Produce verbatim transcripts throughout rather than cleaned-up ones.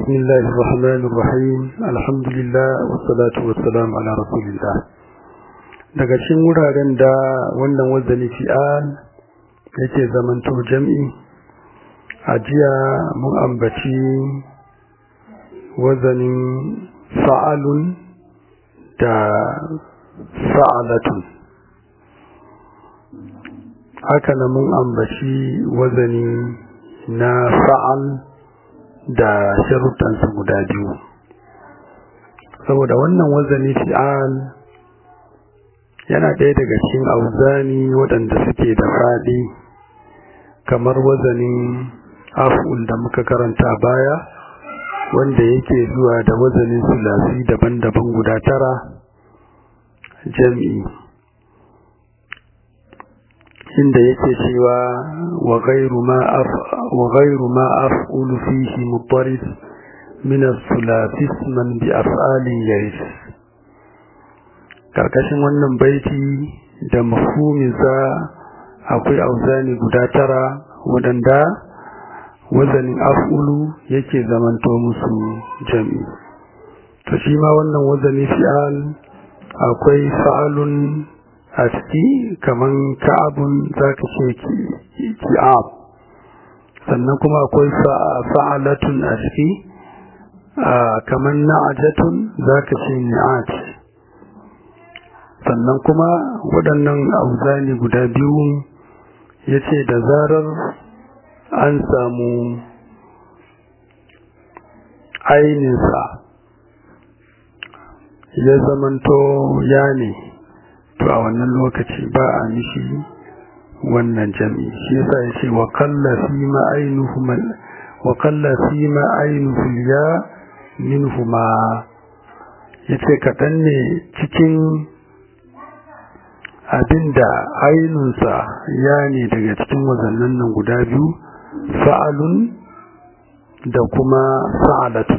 بسم الله الرحمن الرحيم الحمد لله والصلاة والسلام على رسول الله. daga cikin wuraren da wannan wazani fi'al yake zamanto jam'i a jiya mun ambaci wazanin fa'alun da fa'alatun, haka na mun ambaci wazani na fa'al da sharuɗansu guda biyu. Saboda wannan wazani fi'al yana ɗaya daga cikin auzani waɗanda suke da faɗi, kamar wazanin af'ul da muka karanta baya, wanda yake zuwa da wazanin sulasi daban-daban guda tara jam'i, inda yake cewa wa ghayru ma af wa ghayru ma af'ulu fihi mutarid min as-sulasi isman bi af'alin yaris. Karkashin wannan baiti da mafhuminsa akwai auzani guda tara waɗanda wazanin af'ulu yake zamanto musu jam'i. To shi ma wannan wazani fi'al akwai fa'alun a ciki kaman ka'abun zaka ce ki'ab, sannan kuma akwai fa'alatun a ciki kaman na'ajatun zaka ce ni'at. Sannan kuma waɗannan auzani guda biyu yace da zarar an samu aininsa ya zamanto ya ne, to a wannan lokaci ba a mishi wannan jam'i. Shi yasa yace wa qalla fi ma ainuhuma wa qalla fi ma ainuhu ya minhuma, yace kaɗan ne cikin abinda ainunsa ya ne daga cikin wazannan nan guda biyu, fa'alun da kuma fa'alatun.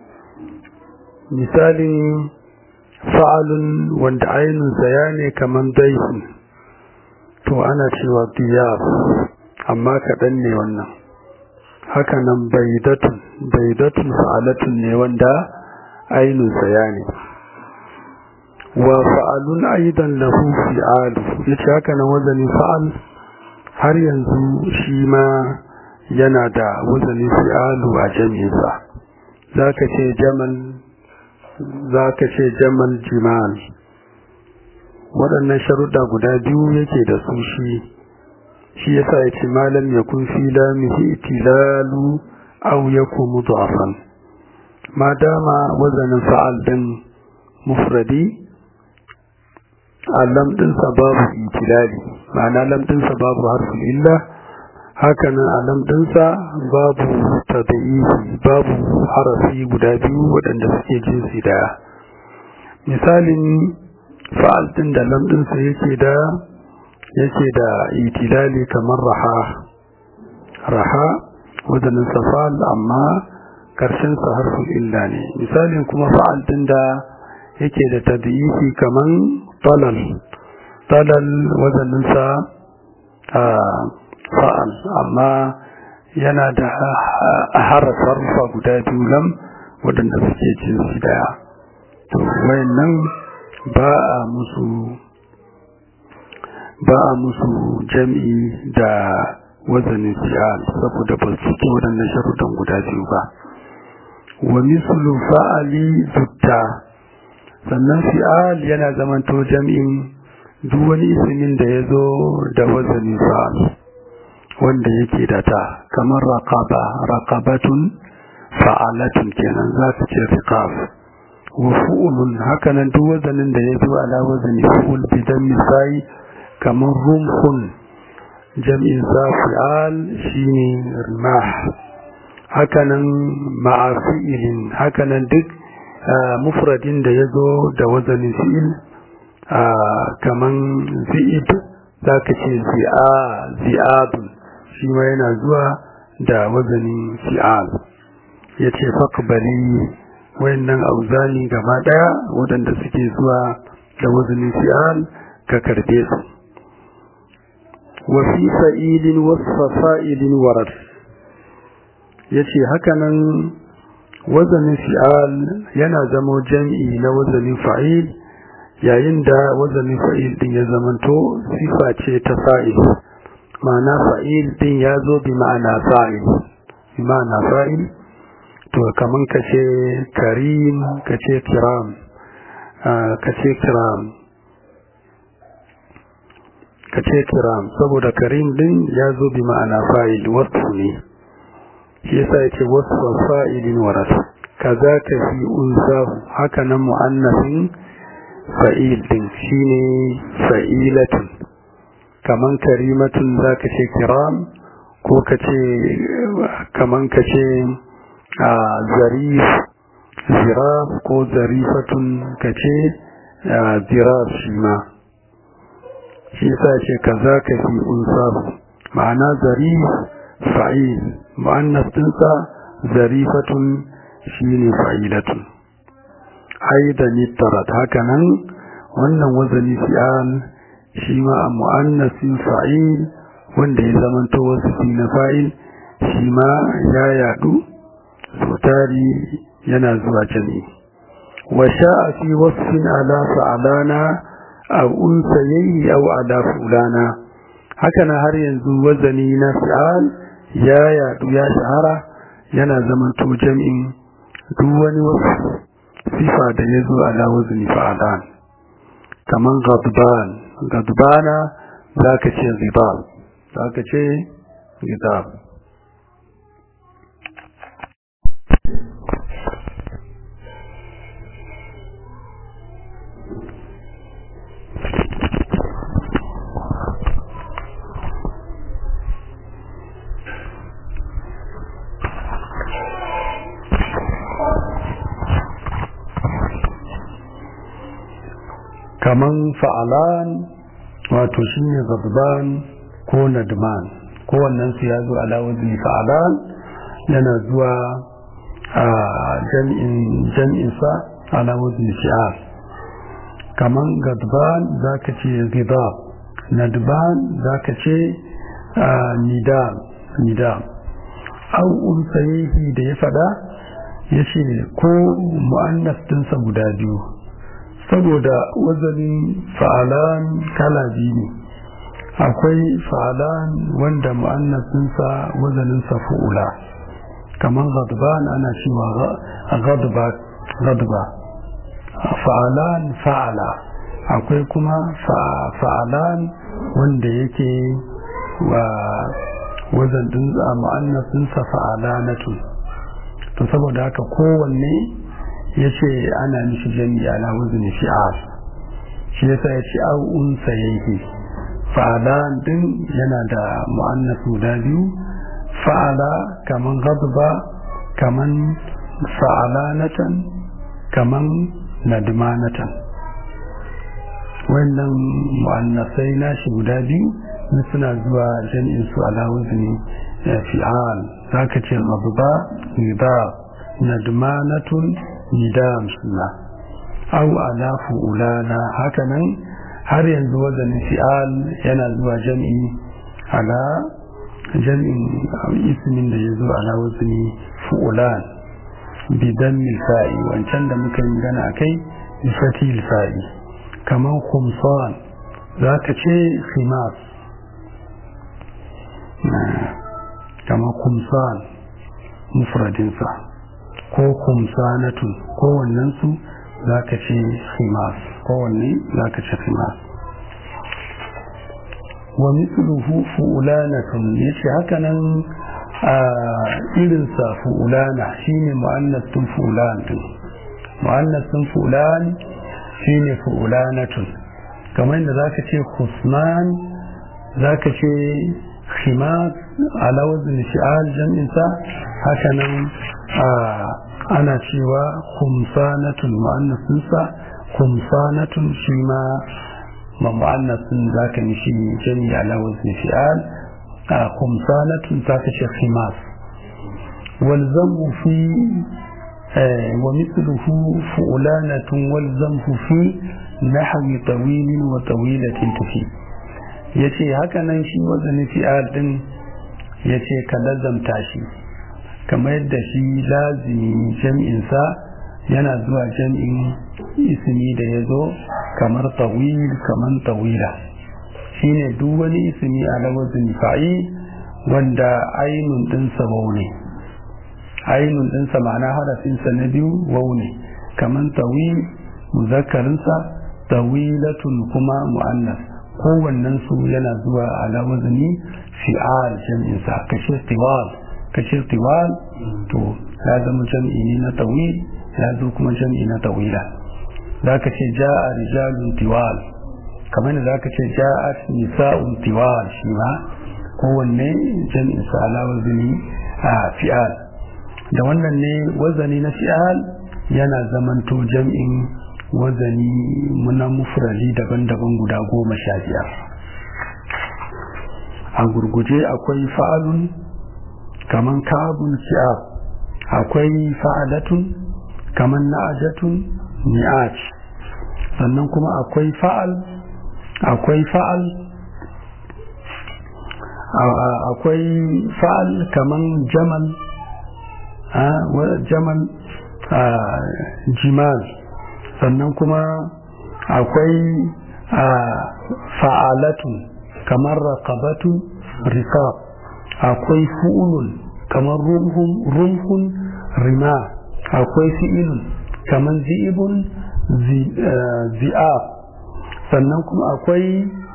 Misalin fa'alun wanda ainunsa ya ne kaman daifin, to ana cewa diyaf, amma kaɗan ne wannan. Haka nan baidatun baidatun fa'alatun ne wanda ainunsa ya ne. Wa fa'alun aidan lahu fi'alu, yace haka nan wazanin fa'al har yanzu shi ma yana da wazanin fi'alu a jami'insa. Zaka ce jamal, zaka ce jamal jimal. Waɗannan sharuɗa guda biyu yake da su shi shi yasa yace malam yakun fi lamihi itilalu aw yakun mudafan. Ma dama wazanin fa'al din mufradi, a lamɗinsa babu itilali, ma'ana lamɗinsa babu harfin illa, hakanan a lamɗinsa babu tabi'ifi, babu harafi guda biyu waɗanda suke jinsi daya. Misalin fa'al ɗin da lamɗinsa yake da yake da itilali kamar raha raha wadannan fa'al amma karshensa harfin illa ne. Misalin kuma fa'al ɗin da yake da tabi'ifi kaman talal talal wazaninsa a fa'al amma yana da harafar fa guda biyu lam waɗanda suke jinsi daya. To wayannan ba a musu ba a musu jam'i da wazanin fi'al saboda ba su ke waɗannan sharuɗan guda biyu ba. Wa mislu fa'ali zutta, sannan fi'al yana zamanto jam'in duk wani ismin da ya zo da wazanin fa'al wanda yake da ta, kamar raqaba raqabatun fa'alatun kenan za ta ce riqab. Wa fu'ulun, hakanan duk wazanin da ya zo ala wazani fu'ul bidan misai kamar rumhun jam'in sa fi'al shine rimah. Hakanan ma'afi'ilin, hakanan duk mufradin da ya zo da wazanin fi'il kaman zi'ib za ka ce zi'a zi'abun, shi ma yana zuwa da wazanin fi'al. Ya ce faƙbali, wayannan auzani gaba ɗaya waɗanda suke zuwa da wazanin fi'al ka karbe su. Wa fi fa'ilin wasfa fa'ilin warad, ya ce hakanan wazanin fi'al yana zama jam'i na wazanin fa'il yayin da wazanin fa'il din ya zamanto sifa ce ta fa'il ma'ana fa'il din ya zo bi ma'ana fa'il bi ma'ana fa'il to kaman kace karim kace kiram kace kiram kace kiram saboda karim din ya zo bi ma'ana fa'il wasu ne shi yasa yake wasu fa'ilin warat kazaka fi unsahu haka nan mu'annasin fa'il din shine fa'ilatun kaman karimatun zaka ce kiram ko kace kaman kace zarif ziraf ko zarifatun kace ziraf shi ma shi yasa ce kazaka fi unsahu ma'ana zarif fa'il mu'annas dinsa zarifatun shine fa'ilatun aidan ittarat hakanan wannan wazani fi'al shi ma mu'annasin fa'il wanda ya zamanto wasu na fa'il shi ma ya yadu sotari yana zuwa jami wa sha'a fi wasfin ala fa'alana aw unsayi aw ala fulana hakanan har yanzu wazani na fi'al ya yadu ya shahara yana zamanto jami'in duk wani wasu sifa da ya zo ala wazni fa'alan kaman ghadban ghadbana zaka ce ghidab zaka ce ghidab kaman fa'alan wato shine ghadban ko nadman ko wannan su ya zo ala wazni fa'alan yana zuwa a jam'in jam'in sa ala wazni fi'al kaman ghadban zaka ce ghidab nadban zaka ce nidam nidam au unsayihi da ya fada yace ko muannas dinsa guda biyu saboda wazanin fa'alan kala biyu ne akwai fa'alan wanda mu'annasinsa wazaninsa fu'ula kamar ghadban ana cewa ghadba ghadba fa'alan fa'ala akwai kuma fa'alan wanda yake wa wazan din mu'annasinsa fa'alanatu to saboda haka kowanne yace ana mishi jami'i ala wazni fi'al shi yasa yace au unsa yake fa'alan din yana da mu'annas guda biyu fa'ala kaman ghadba kaman fa'alanatan kaman nadmanatan wannan mu'annasai nashi guda biyu suna zuwa jami'in su ala wazni fi'al zaka ce ghadba nidab nadmanatun nidam suna au ala fu'ulana hakanan har yanzu wazanin fi'al yana zuwa jam'i ala jam'in ismin da yazo ala wazni fu'ulan bidan fa'i wancan da muka yi gana akai fatil fa'i kaman khumsan zaka ce khimas kaman khumsan mufradinsa ko kumsanatun kowannen su zaka ce khimas kowanne zaka ce khimas wa mithluhu fu'lanatun yace haka nan a irin sa fu'lana shine muannas tun fu'lan din muannas tun fu'lan shine fu'lanatun kamar yadda zaka ce khusman zaka ce khimas ala wazn shi'al jam'in sa haka nan ana cewa kumsanatun mu'annasinsa kumsanatun shi ma ma mu'annasin zaka mishi jami ala wazni fi'al kumsanatun zaka ce khimas wal zammu fi wa mithluhu fu'lanatun wal zammu fi nahwi tawilin wa tawilatin tufi yace haka nan shi wazni fi'al din yace ka lazamta shi kamar yadda shi lazimi jam'insa yana zuwa jam'in ismi da ya zo kamar tawil kamar tawila shine duk wani ismi a lawazin fa'il wanda ainun ɗinsa wau ne ainun ɗinsa ma'ana harafinsa na biyu wau ne kamar tawil muzakkarinsa tawilatun kuma mu'annas kowannen su yana zuwa a lawazini fi'al jam'insa kashe tiwal kashe tiwal to ya zama jam'i ne na tawil ya zo kuma jam'i na tawila za ka ce ja'a rijalun tiwal kamar da za ka ce ja'at nisa'un tiwal shi ma kowanne jam'insa a lawazini a fi'al da wannan ne wazani na fi'al yana zamanto jam'in wazani muna mufradi daban-daban guda goma sha biyar a gurguje akwai fa'alun kaman kabun fi'al akwai fa'alatun kaman na'ajatun ni'aj sannan kuma akwai fa'al akwai fa'al akwai fa'al kaman jamal jamal jimal sannan kuma akwai fa'alatun kamar raqabatu riqab akwai fu'ulun kamar rumhun rumhun rima akwai fi'ilun kamar zi'ibun zi'ab sannan kuma akwai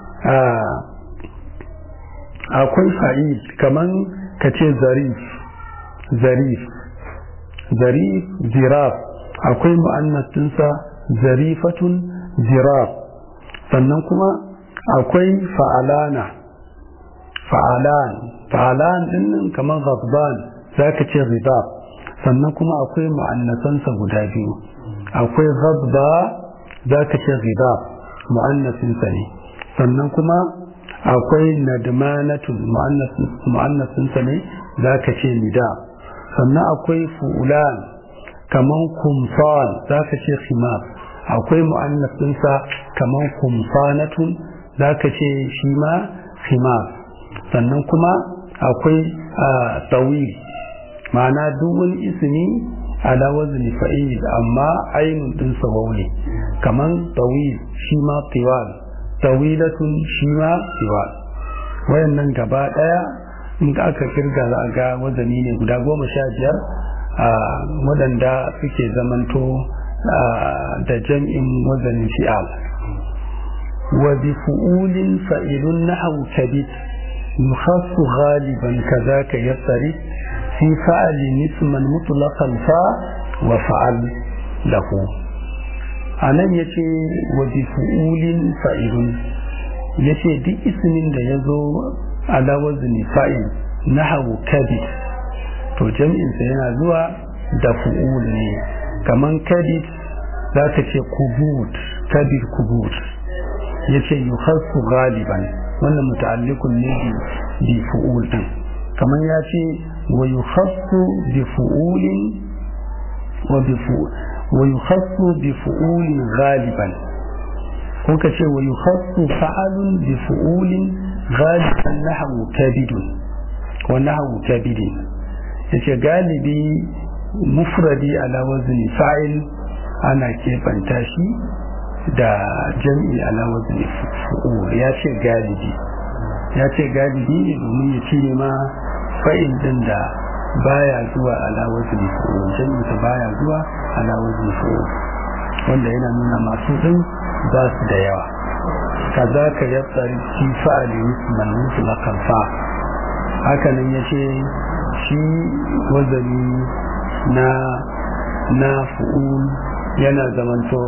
akwai fa'il kamar kace zarif zarif zarif ziraf akwai mu'annatinsa zarifatun ziraf sannan kuma akwai fa'alana fa'alan fa'alan dinnan kamar ghadban zaka ce ridab sannan kuma akwai mu'annasansa guda biyu akwai ghadba zaka ce ridab mu'annasinsa ne sannan kuma akwai nadmanatun mu'annasinsa ne zaka ce nida sannan akwai fu'ulan kaman kumfan zaka ce khimar akwai mu'annasinsa kaman kumfanatun zaka ce shi ma khimar sannan kuma akwai tawil ma'ana duk wani ismi ala wazni fa'il amma ainun din sawaw ne kaman tawil shi ma tiwal tawilatun shi ma tiwal wayannan gaba daya in aka kirga za ga wazani ne guda goma sha biyar waɗanda suke zamanto da jam'in wazanin fi'al wa bi fu'ulin fa'ilun nahwu kabit yukhassu ghaliban kadhaka yasri fi fa'alin isman mutlaqan fa wa fa'al lahu anan yace wa bi fu'ulin fa'ilun yace duk ismin da yazo ala wazni fa'il nahwu kabit to jam'insa yana zuwa da fu'ul ne kaman kabit za ka ce kubut kabir kubut ya ce yi hasu galiban wannan muta'allikun ne bi fu'ul din kaman ya ce wa yi hasu bi fu'ulin wa yi hasu bi fu'ulin galiban ko ka ce wa yi hasu fa'alun bi fu'ulin galiban nahawu kabidun ko nahawu kabidin yace galibi mufradi ala wazni fa'il ana kebanta shi da jam'i ala wazni fu'ul yace galibi yace galibi ne domin ya ce ma fa'il din da baya zuwa ala wazni fu'ul jam'i ta baya zuwa ala wazni fu'ul wanda yana nuna masu din ba su da yawa kazaka yatsari fi fa'ali isman mutlaqan fa haka nan yace shi wazani na na fu'ul yana zamanto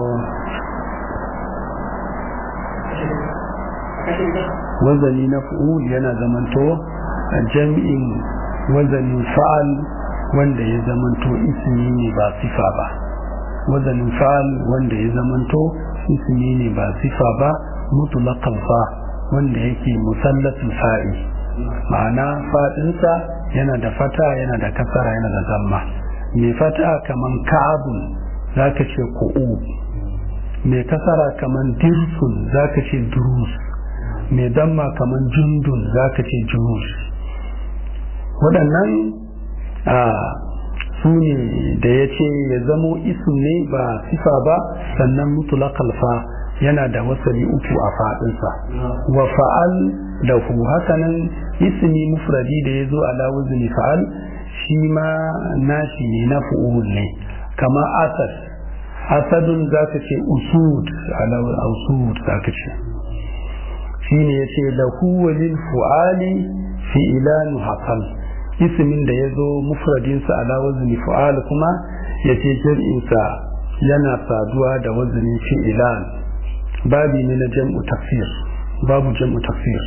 wazani na fu'ul yana zamanto jam'in wazanin fa'al wanda ya zamanto ismi ne ba sifa ba wazanin fa'al wanda ya zamanto ismi ne ba sifa ba mutlaqan fa wanda yake musallatul fa'il ma'ana fadinsa yana da fata yana da kasara yana da zamma mai fata kaman ka'abun zaka ce qu'ub mai kasara kaman dirsun zaka ce durus mai damma kaman jundun zaka ce junus waɗannan su ne da ya ce ya zamo isim ne ba sifa ba, sannan mutlaqal fa yana da wasali uku a faɗinsa. Wa fa'al da hu, hakanan ismi mufradi da ya zo ala wazni fa'al shi ma nashi ne na fu'ul ne, kama asad asadun za ka ce usud ala usud za ka ce shi ne ya ce lahu walil fu'ali fi'ilanu haqal, ismin da ya zo mufradinsa ala wazni fu'al kuma ya ce jam'insa yana saduwa da wazni fi'ilan. babi ne na jam'u tafsir, babu jam'u tafsir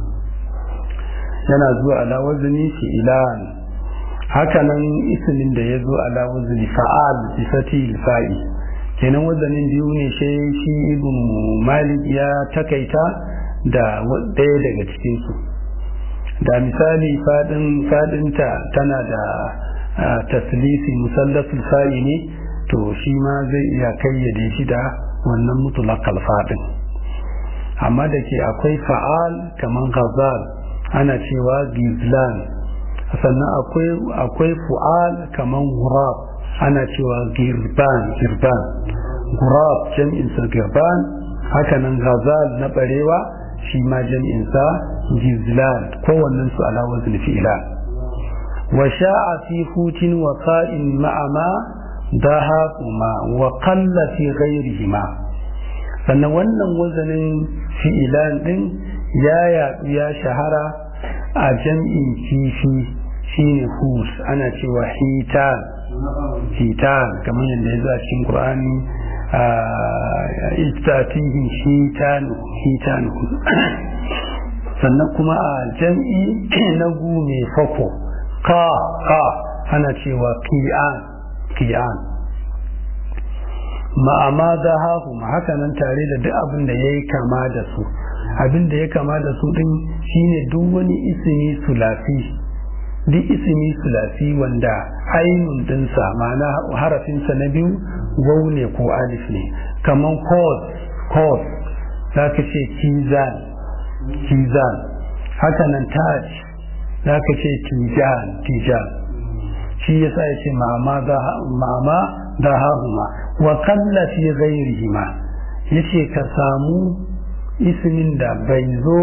yana zuwa ala wazni fi'ilan. hakanan ismin da ya zo ala wazni fa'al bi fatil fa'i, kenan wazanin biyu ne sai shi ibn malik ya takaita da ɗaya daga cikin su. da misali fadin fadinta tana da taslisi musallasul fa'i ne, to shi ma zai iya kayyade shi da wannan mutlaqal fadin. amma da ke akwai fa'al kaman ghazal ana cewa gizlan, sannan akwai akwai fu'al kaman ghurab ana cewa girban girban ghurab jam'in sa girban. haka nan ghazal na barewa shi ma jam'in sa gizlan, kowannen su ala wazn fi'lan. wa sha'a fi hutin wa qa'in ma'a ma daha kuma wa qalla fi ghayrihima, sannan wannan wazanin fi'ilan din ya yaɗu ya shahara a jam'in kifi shine hus, ana cewa hitan hitan kamar yadda ya zo a cikin Qur'ani istatihim hitan hitan. sannan kuma a jam'i na gu mai fako ka ka ana cewa qi'an qi'an. ma'ama da hahu haka nan tare da duk abin da yayi kama da su, abin da ya kama da su din shine duk wani ismi sulasi, duk ismi sulasi wanda ainun dinsa ma'ana harafinsa na biyu waw ne ko alif ne, kaman kos kos za ka ce kizan kizan. haka nan taj za ka ce tijan tijan. shi yasa ya ce ma'ama da hahuma wa kalla fi ghairihima, yace ka samu ismin da bai zo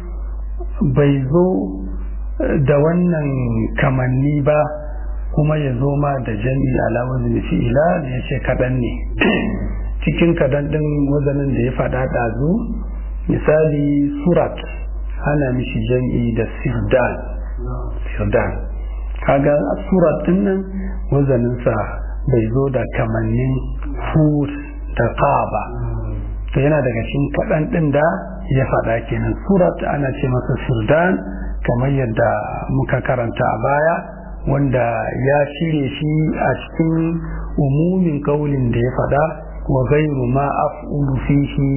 bai zo da wannan kamanni ba kuma ya zo ma da jami ala wazni fi'ila, ya ce kaɗan ne. cikin kaɗan ɗin wazanin da ya faɗa ɗazu, misali surat ana mishi jami'i da sirdan sirdan. kaga surat ɗin nan wazaninsa bai zo da kamannin fur da ƙaba, to yana daga cikin kaɗan ɗin da ya faɗa kenan. surat ana ce masa sirdan kamar yadda muka karanta a baya, wanda ya cire shi a cikin umumin kaulin da ya faɗa wa ghayru ma af'ulu fihi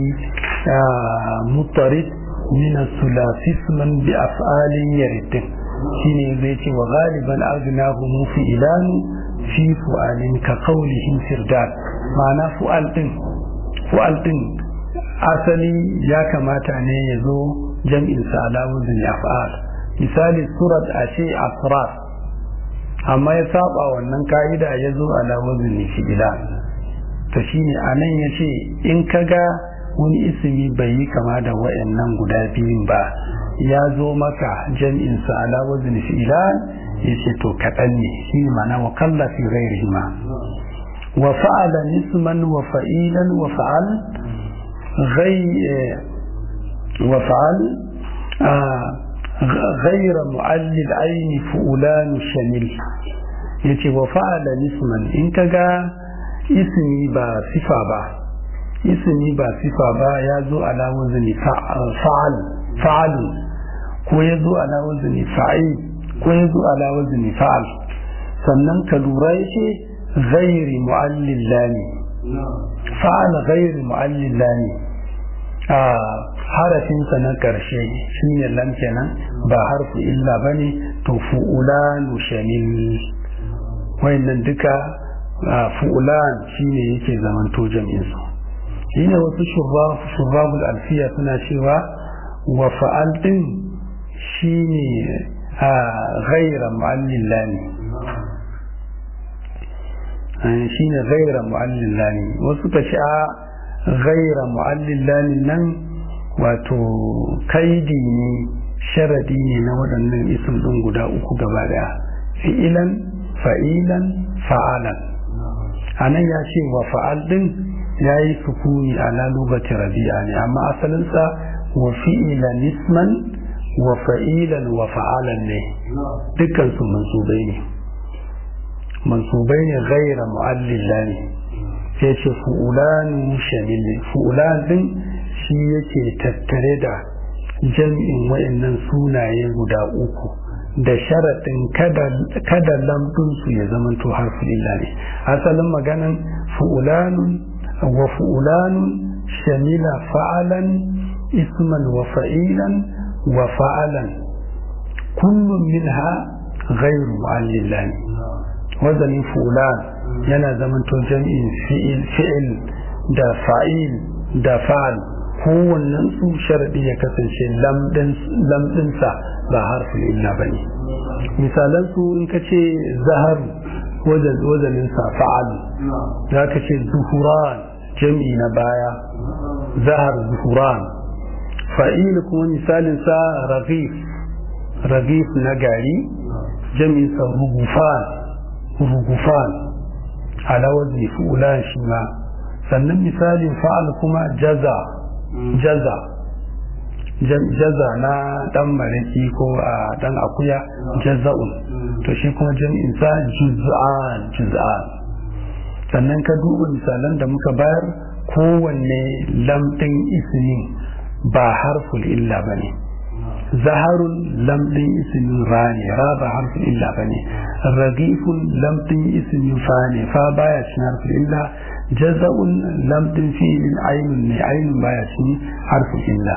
mutarid min as-sulasi isman bi af'alin yarid, shine zai ce wa ghaliban agnahu fi ilan fi fu'alin ka qawlihi sirdan. ma'ana fu'al din fu'al din asali ya kamata ne ya zo jam'in sa ala wazni af'al. misali surat a ce asrar, amma ya saba wannan ka'ida ya zo ala wazni fi'ila. to shine anan yace in kaga wani ismi bai yi kama da wayannan guda biyun ba, ya zo maka jam'in sa ala wazni fi'ila, yace to kadan ne, shi ma'ana wa qalla fi ghayrihima. wa fa'ala nisman wa fa'ilan wa fa'al ghayr wa fa'al غير معلل العين فؤلان شمل. yace wa fa'ala nisman, in kaga ismi ba sifa ba ismi ba sifa ba ya zo ala wazni fa'al fa'al, ko ya zo ala wazni fa'il, ko ya zo ala wazni fa'al. sannan ka lura yace ghairi mu'allil lani, fa'al ghairi mu'allil lani, harafinsa na ƙarshe shi ne lam kenan, ba harfu illa ba ne, to fu'ulan shamil. wayannan duka fu'ulan shi ne yake zamanto jam'insu. shi ne wasu shurrabul alfiya suna cewa wa fa'al din shi ne ghaira mu'allil lani, shine ghaira mu'allil lani. Wasu ka ce a ghaira mu'allil lani nan wato kaidi ne, sharadi ne na waɗannan isim ɗin guda uku gaba daya, fi'ilan, fa'ilan, fa'alan. Anan ya ce wa fa'al din ya yi sukuni ala lugati rabi'a ne, amma asalinsa wa fi'ilan isman wa fa'ilan wa fa'alan ne, dukkan su mansubai ne mansubai ne ghaira mu'allila ne. sai ce fu'ulanu shamil, fu'ulan din shi yake tattare da jam'in wayannan sunaye guda uku da sharaɗin kada kada lambun su ya zamanto harfin illa ne. asalin maganan fu'ulanun wa fu'ulanun shamila fa'alan isman wa fa'ilan wa fa'alan kullum minha ghairu mu'allila ne. wazanin fu'ulan yana zamanto jam'in fi'il fi'il da fa'il da fa'al, kowannen su sharadi ya kasance lamɗinsa ba harfin illa ba ne. misalan su in ka ce zahar wazaninsa fa'al, za ka ce zuhuran jam'i na baya, zahar zuhuran. fa'il kuma misalinsa ragif, ragif na gari jam'insa rugufan, rugufan ala wazni fu'ulan shi ma. sannan misalin fa'al kuma jaza, jaza jaza na dan maraki ko a dan akuya jaza'un, to shi kuma jam'in sa juz'an, juz'an. sannan ka duba misalan da muka bayar, kowanne lamɗin ismin ba harful illa bane. zaharun lamɗin ismin ra ne, ra ba harful illa bane. ragifun lamɗin ismin fa ne, fa baya cin harful illa. jaza'un lamɗin fi'ilin ainun ne, ainun baya cin harful illa.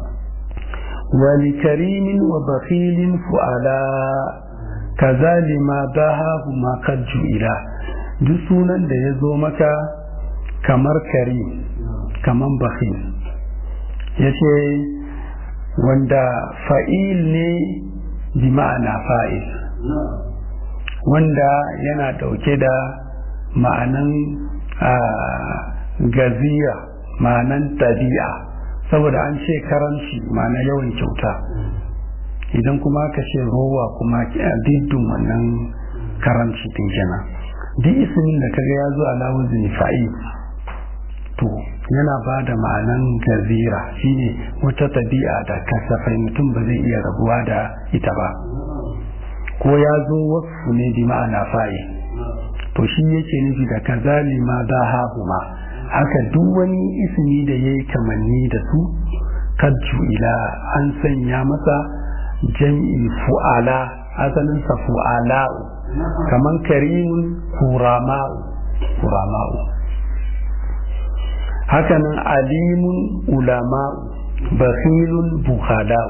ولكريم وبخيل فؤلا كذا لما باهاه ما قد جئلا. duk sunan da ya zo maka kamar karim, kamar bakhil, ya ce wanda fa'il ne bi ma'ana fa'il, wanda yana ɗauke da ma'anan gaziya, ma'anan tabi'a, saboda an ce karamci ma'ana yawan kyauta. idan kuma ka ce rowa kuma diddin wannan karamci din kenan. duk ismin da kaga ya zo ala wazni fa'il to yana ba da ma'anan gazira, shine wata tabi'a da kasafai mutum ba zai iya rabuwa da ita ba. ko ya zo wasu ne bi ma'ana fa'il, to shi yake nufi da kazali ma da hahuma. haka duk wani ismi da ya yi kamanni da su kajju ila an sanya masa jam'i fu'ala, asalinsa fu'ala'u, kaman karimun kurama'u, kurama'u. hakanan alimun ulama'u, bakhilun bukhala'u.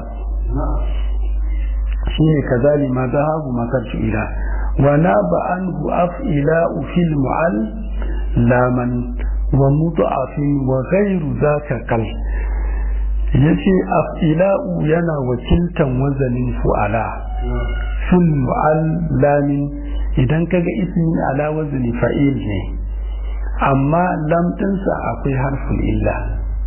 shi ne kazali ma da hagu makajju ila. wa na ba'anhu af'ila'u fil mu'al laman wa mudafin wa ghairu zaka kal. yace af'ila'u yana wakiltan wazanin fu'ala fil mu'allamin. idan kaga ismi ala wazni fa'il ne amma lam dinsa akwai harfin illa,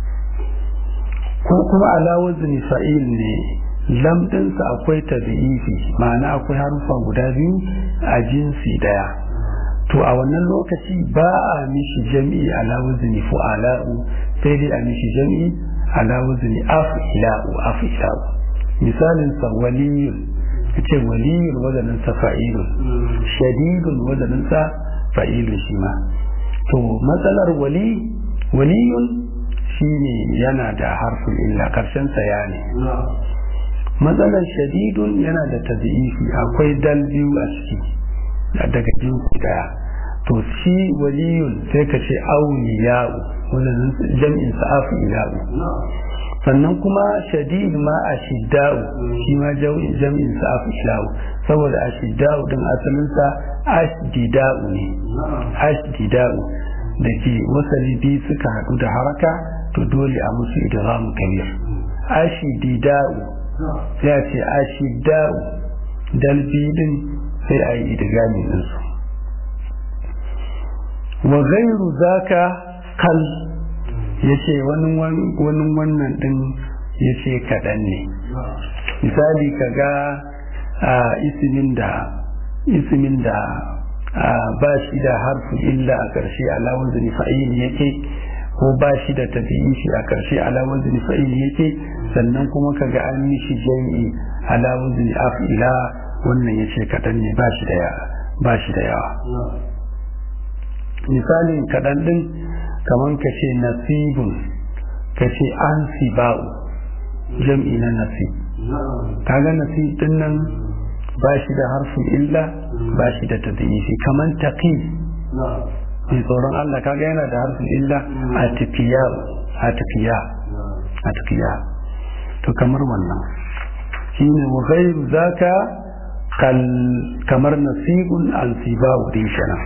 ko kuma ala wazni fa'il ne lam dinsa akwai tad'ifi, ma'ana akwai harufa guda biyu a jinsi daya, to a wannan lokaci ba a mishi jam'i ala wazni fu'ala'u, sai dai a mishi jam'i ala wazni af'ila'u, af'ila'u. misalin sa waliyun, kace waliyun wazanin sa fa'ilun, shadidun wazanin sa fa'ilun shi ma. to matsalar wali, waliyun shine yana da harfin illa, karshen sa ya ne. matsalar shadidun yana da tad'ifi, akwai dal biyu a ciki daga jinsi daya, to shi waliyun sai ka ce auliya'u, wannan jam'in sa afila'u. sannan kuma shadid ma ashidda'u, shi ma jam'in sa afila'u, saboda ashidda'u din asalin sa ashdida'u ne, ashdida'u da ke wasali biyu suka haɗu da haraka, to dole a musu idgham kabir. ashdida'u sai a ce ashidda'u, dalbi din sai a yi idgamin ɗinsu. wa ghairu zaka kal yace wani wani wannan din yace kadan ne misali kaga a ismin da ismin da ba shi da harfin illa a ƙarshe ala wazni fa'il yake ko ba shi da tabi'i a ƙarshe ala wazni fa'il yake sannan kuma kaga an mishi jami'i ala wazni af'ila wannan yace kadan ne ba shi da yawa ba shi da yawa misalin kadan din kaman kace nasibun kace ansiba'u jam'i na nasib kaga nasib din nan ba shi da harfin illa ba shi da tadyifi kaman taqi mai tsoron Allah kaga yana da harfin illa a taqiya a taqiya a taqiya to kamar wannan shine wa ghairu zaka kal kamar nasibun ansiba'u din shana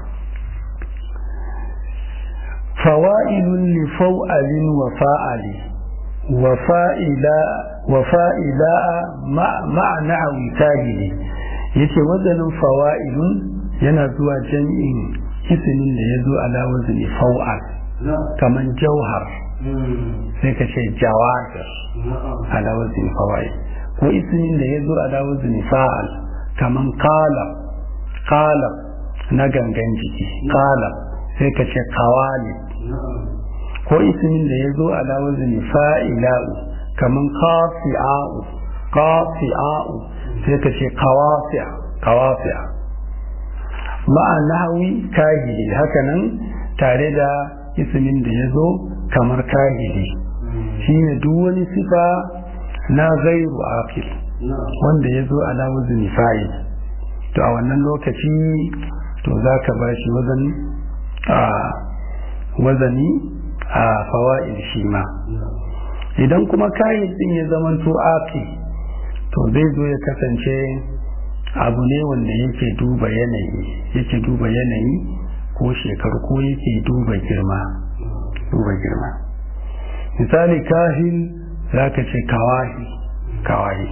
fawailun li faw'alin wa fa'ali وفائلا وفائلا معنى وتاهي yace wazanin fawa'ilun yana zuwa jami'in ismin da yazo ala wazni faw'al kaman jauhar sai ka ce jawahir ala wazni fawa'il ko ismin da yazo ala wazni fa'al kaman qalab qalab na gangan jiki qalab sai ka ce qawalib ko ismin da ya zo ala wazni fa'ila'u kaman qafi'a'u qafi'a'u sai ka ce qawafi'a qawafi'a ma'anawi kahili haka nan tare da ismin da ya zo kamar kahili shine duk wani sifa na ghairu aqil wanda ya zo ala wazni fa'il to a wannan lokaci to zaka bashi wazan a wazani a fawa'il shi ma idan kuma kayan din ya zama to aki to zai zo ya kasance abu ne wanda yake duba yanayi yake duba yanayi ko shekaru ko yake duba girma duba girma misali kahin zaka ce kawahi kawahi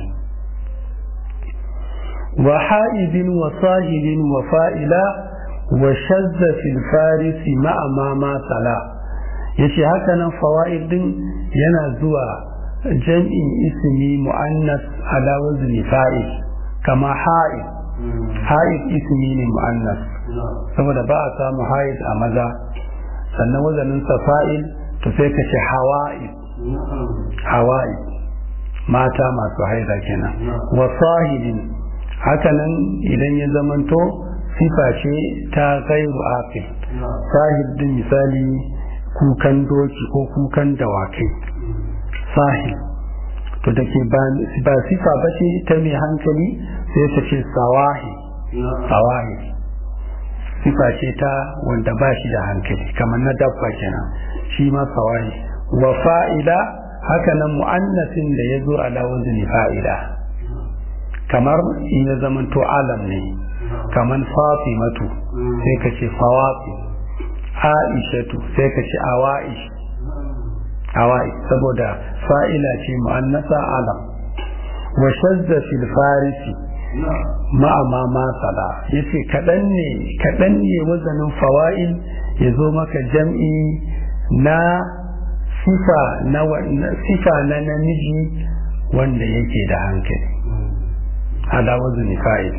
wa ha'idin wa sahilin wa fa'ila wa shazza fil farisi ma'a ma ma sala yace haka nan fawaid din yana zuwa jam'in ismi muannas ala wazni fa'il kama ha'id ha'id ismi ne muannas saboda ba a samu ha'id a maza sannan wazanin sa fa'il to sai ka ce hawa'id hawa'id mata masu haida kenan wa sahilin haka nan idan ya zamanto sifa ce ta gairu aqil sahil din misali kukan doki ko kukan dawakai sahil to da ke ba sifa ba ce ta mai hankali sai ta ce sawahi sawahi sifa ce ta wanda ba shi da hankali kamar na dabba kenan shi ma sawahi wa fa'ila haka nan mu'annasin da ya zo ala wazni fa'ila kamar in ya zamanto alam ne kamar fatimatu sai ka ce fawati aishatu sai ka ce awaish awaish saboda fa'ila ce mu'annasa alam wa shazza fil farisi ma'a ma ma sala yace kadan ne kadan ne wazanin fawa'il yazo maka jam'i na sifa na sifa na namiji wanda yake da hankali ala wazni fa'il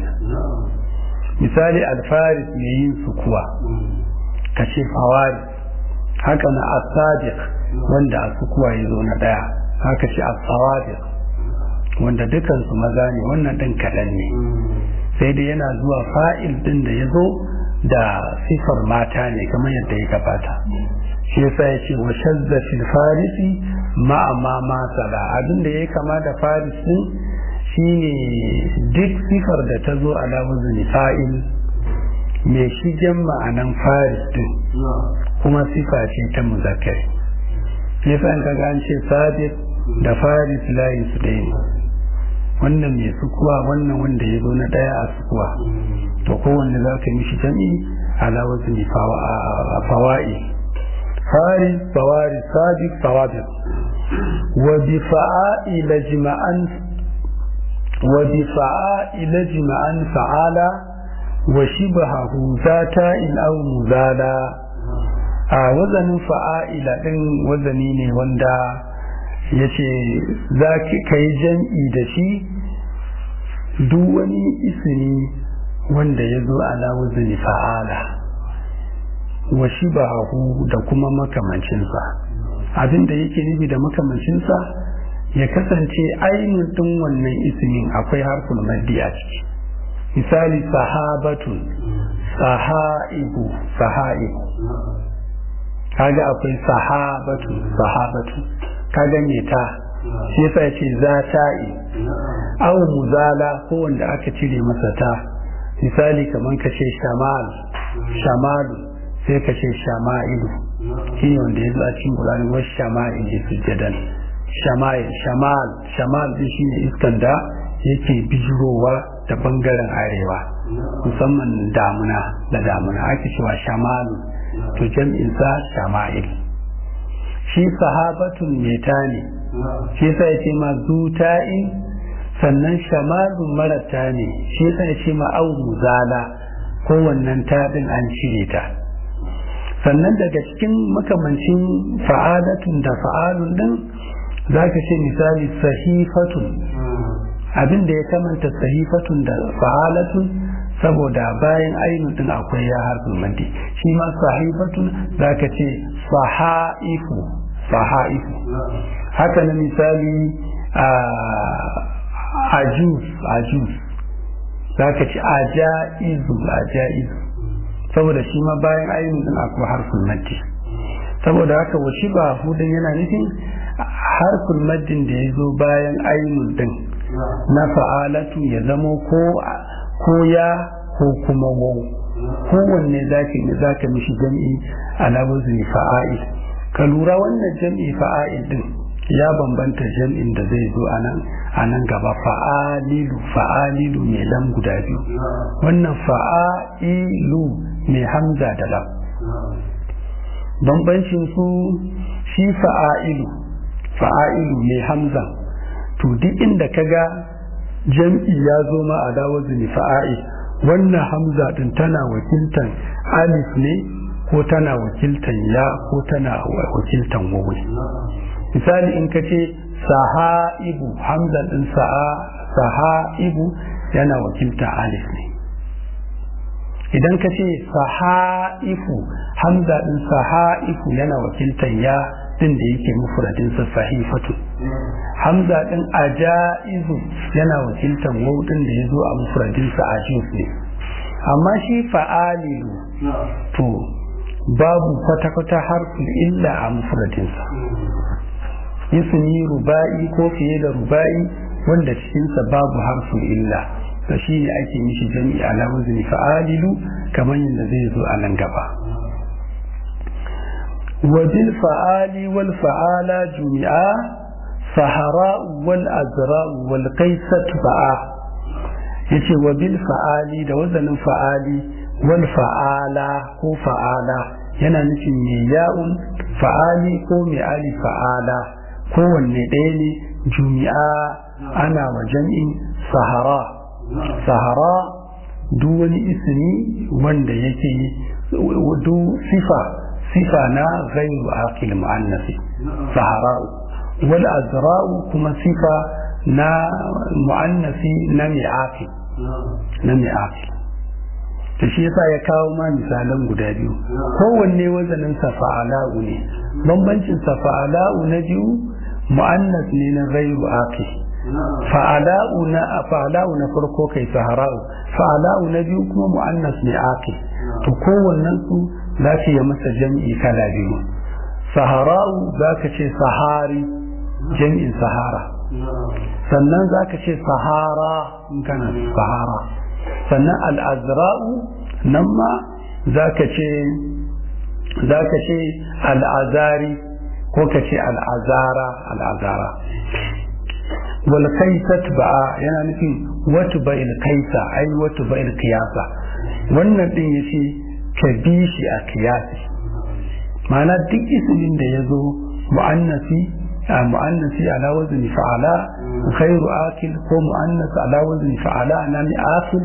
misali alfaris ne yin sukuwa ka ce fawari haka na asadiq wanda a sukuwa ya zo na daya haka ce asawadiq wanda dukansu maza ne wannan din kaɗan ne sai dai yana zuwa fa'il din da ya zo da sifar mata ne kamar yadda ya gabata shi yasa ya ce wa shazza fil farisi ma'a ma ma sala abin da ya kama da faris din shine duk sifar da ta zo ala wazni fa'il mai shigen ma'anan faris din kuma sifa ce ta muzakkari yasa an kaga an ce sabit da faris layin su ɗaya ne wannan mai sukuwa wannan wanda ya zo na ɗaya a sukuwa to kowanne za ka mishi jami'i ala wazni fawa'i faris fawaris sabit fawabit wa bi fa'ila jima'an wa bi fa'ila jima'an fa'ala wa shibahu zata in aw muzala. A wazanin fa'ila din wazani ne wanda yace zaki kai jam'i da shi duk wani ismi wanda yazo ala wazni fa'ala wa shibahu da kuma makamancinsa. Abinda yake nufi da makamancinsa ya kasance ainihin din wannan ismin akwai harful maddi a ciki. Misali sahabatun, sahaibu, sahaibu, kaga akwai sahabatu, sahabatu, kaga me ta shi yasa yace zata'i aw muzala ko wanda aka cire masa ta. Misali kaman kace shamal, shamalu sai kace shama'ilu, shi ne wanda yazo a cikin Qur'ani wa shama'il sujadan. Shama'il, shamal, shamal din shine iskan da yake bijirowa da bangaren arewa, musamman damuna da damuna ake cewa shamalu, to jam'in sa shama'il. Shi sahabatun meta ne, shi yasa yace ma zuta'i, sannan shamalun marata ne, shi yasa yace ma au muzala, ko wannan ta din an cire ta. Sannan daga cikin makamancin fa'alatun da fa'alun din zaka ce misali sahifatun, abin da ya kamanta sahifatun da fa'alatun saboda bayan ainihin din akwai ya harfin mandi. Shi ma sahifatun zaka ce sahaifu, sahaifu. Haka na misali ajuz, ajuz zaka ce ajaizu, ajaizu, saboda shi ma bayan ainihin din akwai harfin mandi. Saboda haka wa shi ba hudun yana nufin harfin maddin da ya zo bayan ainihin din na fa'alatu ya zamo ko ko ya ko kuma wau, kowanne zaki ne zaka mishi jam'i ala wazni fa'il. Ka lura wannan jam'i fa'il din ya bambanta jam'in da zai zo anan anan gaba. Fa'alilu, fa'alilu mai lam guda biyu, wannan fa'ilu mai hamza da lam. Bambancin su, shi fa'ailu fa'ailu mai hamza, to duk inda kaga jam'i ya zo ma a wazni fa'il, wannan hamza din tana wakiltan alif ne ko tana wakiltan ya ko tana wakiltan wawu. Misali in ka ce sahaibu, hamza din sa'a sahaibu yana wakiltan alif ne. Idan ka ce sahaifu, hamza din sahaifu yana wakiltan ya din da yake mufradin sa sahifatu. Hamza din ajaizu yana wakiltan waw din da yazo a mufradin sa ajiz ne. Amma shi fa'alilu to babu kwata kwata harfin illa a mufradin sa. Ismi ruba'i ko fiye da ruba'i wanda cikin sa babu harfin illa, to shi ne ake mishi jami'i ala wazni fa'alilu kamar yadda zai zo a nan gaba. وبالفعال والفعال جميعا سهراء والأزراء والقيسة بقى. yace wa bil fa'ali da wazanin fa'ali wal fa'ala ko fa'ala yana nufin mai ya'un fa'ali ko mai ali fa'ala, kowanne ɗaya ne. Jumi'a ana wa jam'in sahara, sahara duk wani ismi wanda yake duk sifa sifa na ghairu aqil mu'annasi sahara'u, wal azra'u kuma sifa na mu'annasi na mi'aqil, na mi'aqil. to shi yasa ya kawo ma misalan guda biyu, kowanne wazanin sa fa'ala'u ne. Bambancin sa fa'ala'u na biyu mu'annas ne na ghairu aqil, fa'ala'u na fa'ala'u na farko kai sahara'u, fa'ala'u na biyu kuma mu'annas ne aqil. to kowannen su za ka yi masa jam'i kala biyu. Sahara'u za ka ce sahari, jam'in sahara, sannan za ka ce sahara in kana sahara, sannan al'azra'u nan ma za ka ce za ka ce al'azari ko ka ce al'azara, al'azara. wal kaisat ba'a yana nufin watu ba'il kaisa, ai watu ba'il kiyasa. wannan din yace ka bi shi a kiyasi, ma'ana duk ismin da ya zo mu'annasi a mu'annasi ala wazni fa'ala khairu akil ko mu'annas ala wazni fa'ala na mi akil,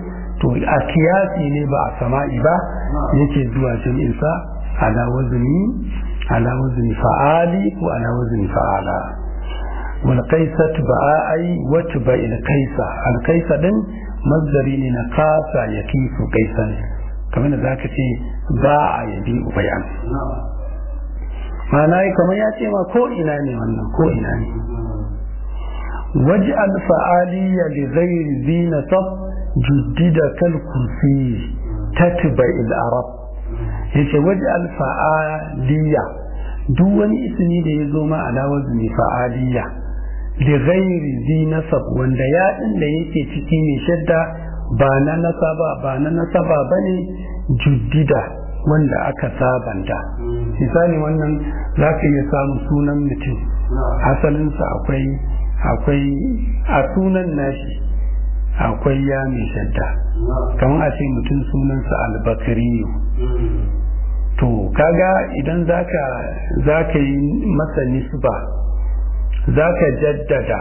to a kiyasi ne ba a sama'i ba yake zuwa jam'insa ala wazni ala wazni fa'ali ko ala wazni fa'ala wal qaisat ba'a ai watba il qaisa al qaisa din mazdari ne na qasa yakifu qaisan kamar da zaka ce ba'a yabi bayan ma'ana kamar ya ce ma ko ina ne wannan ko ina ne waj'al fa'aliya li ghairi zinatab juddida kal kursi tatba il arab yace waj'al fa'aliya duk wani ismi da ya zo ma ala wazni fa'aliya li ghairi zinasab wanda ya din da yake ciki mai shadda ba na nasaba ba na nasaba bane juddida wanda aka sabanta misali wannan zaka iya samu sunan mutum asalinsa akwai akwai a sunan nashi akwai ya mai shadda kamar a ce mutum sunansa albakariyu to kaga idan zaka zaka yi masa nisba zaka jaddada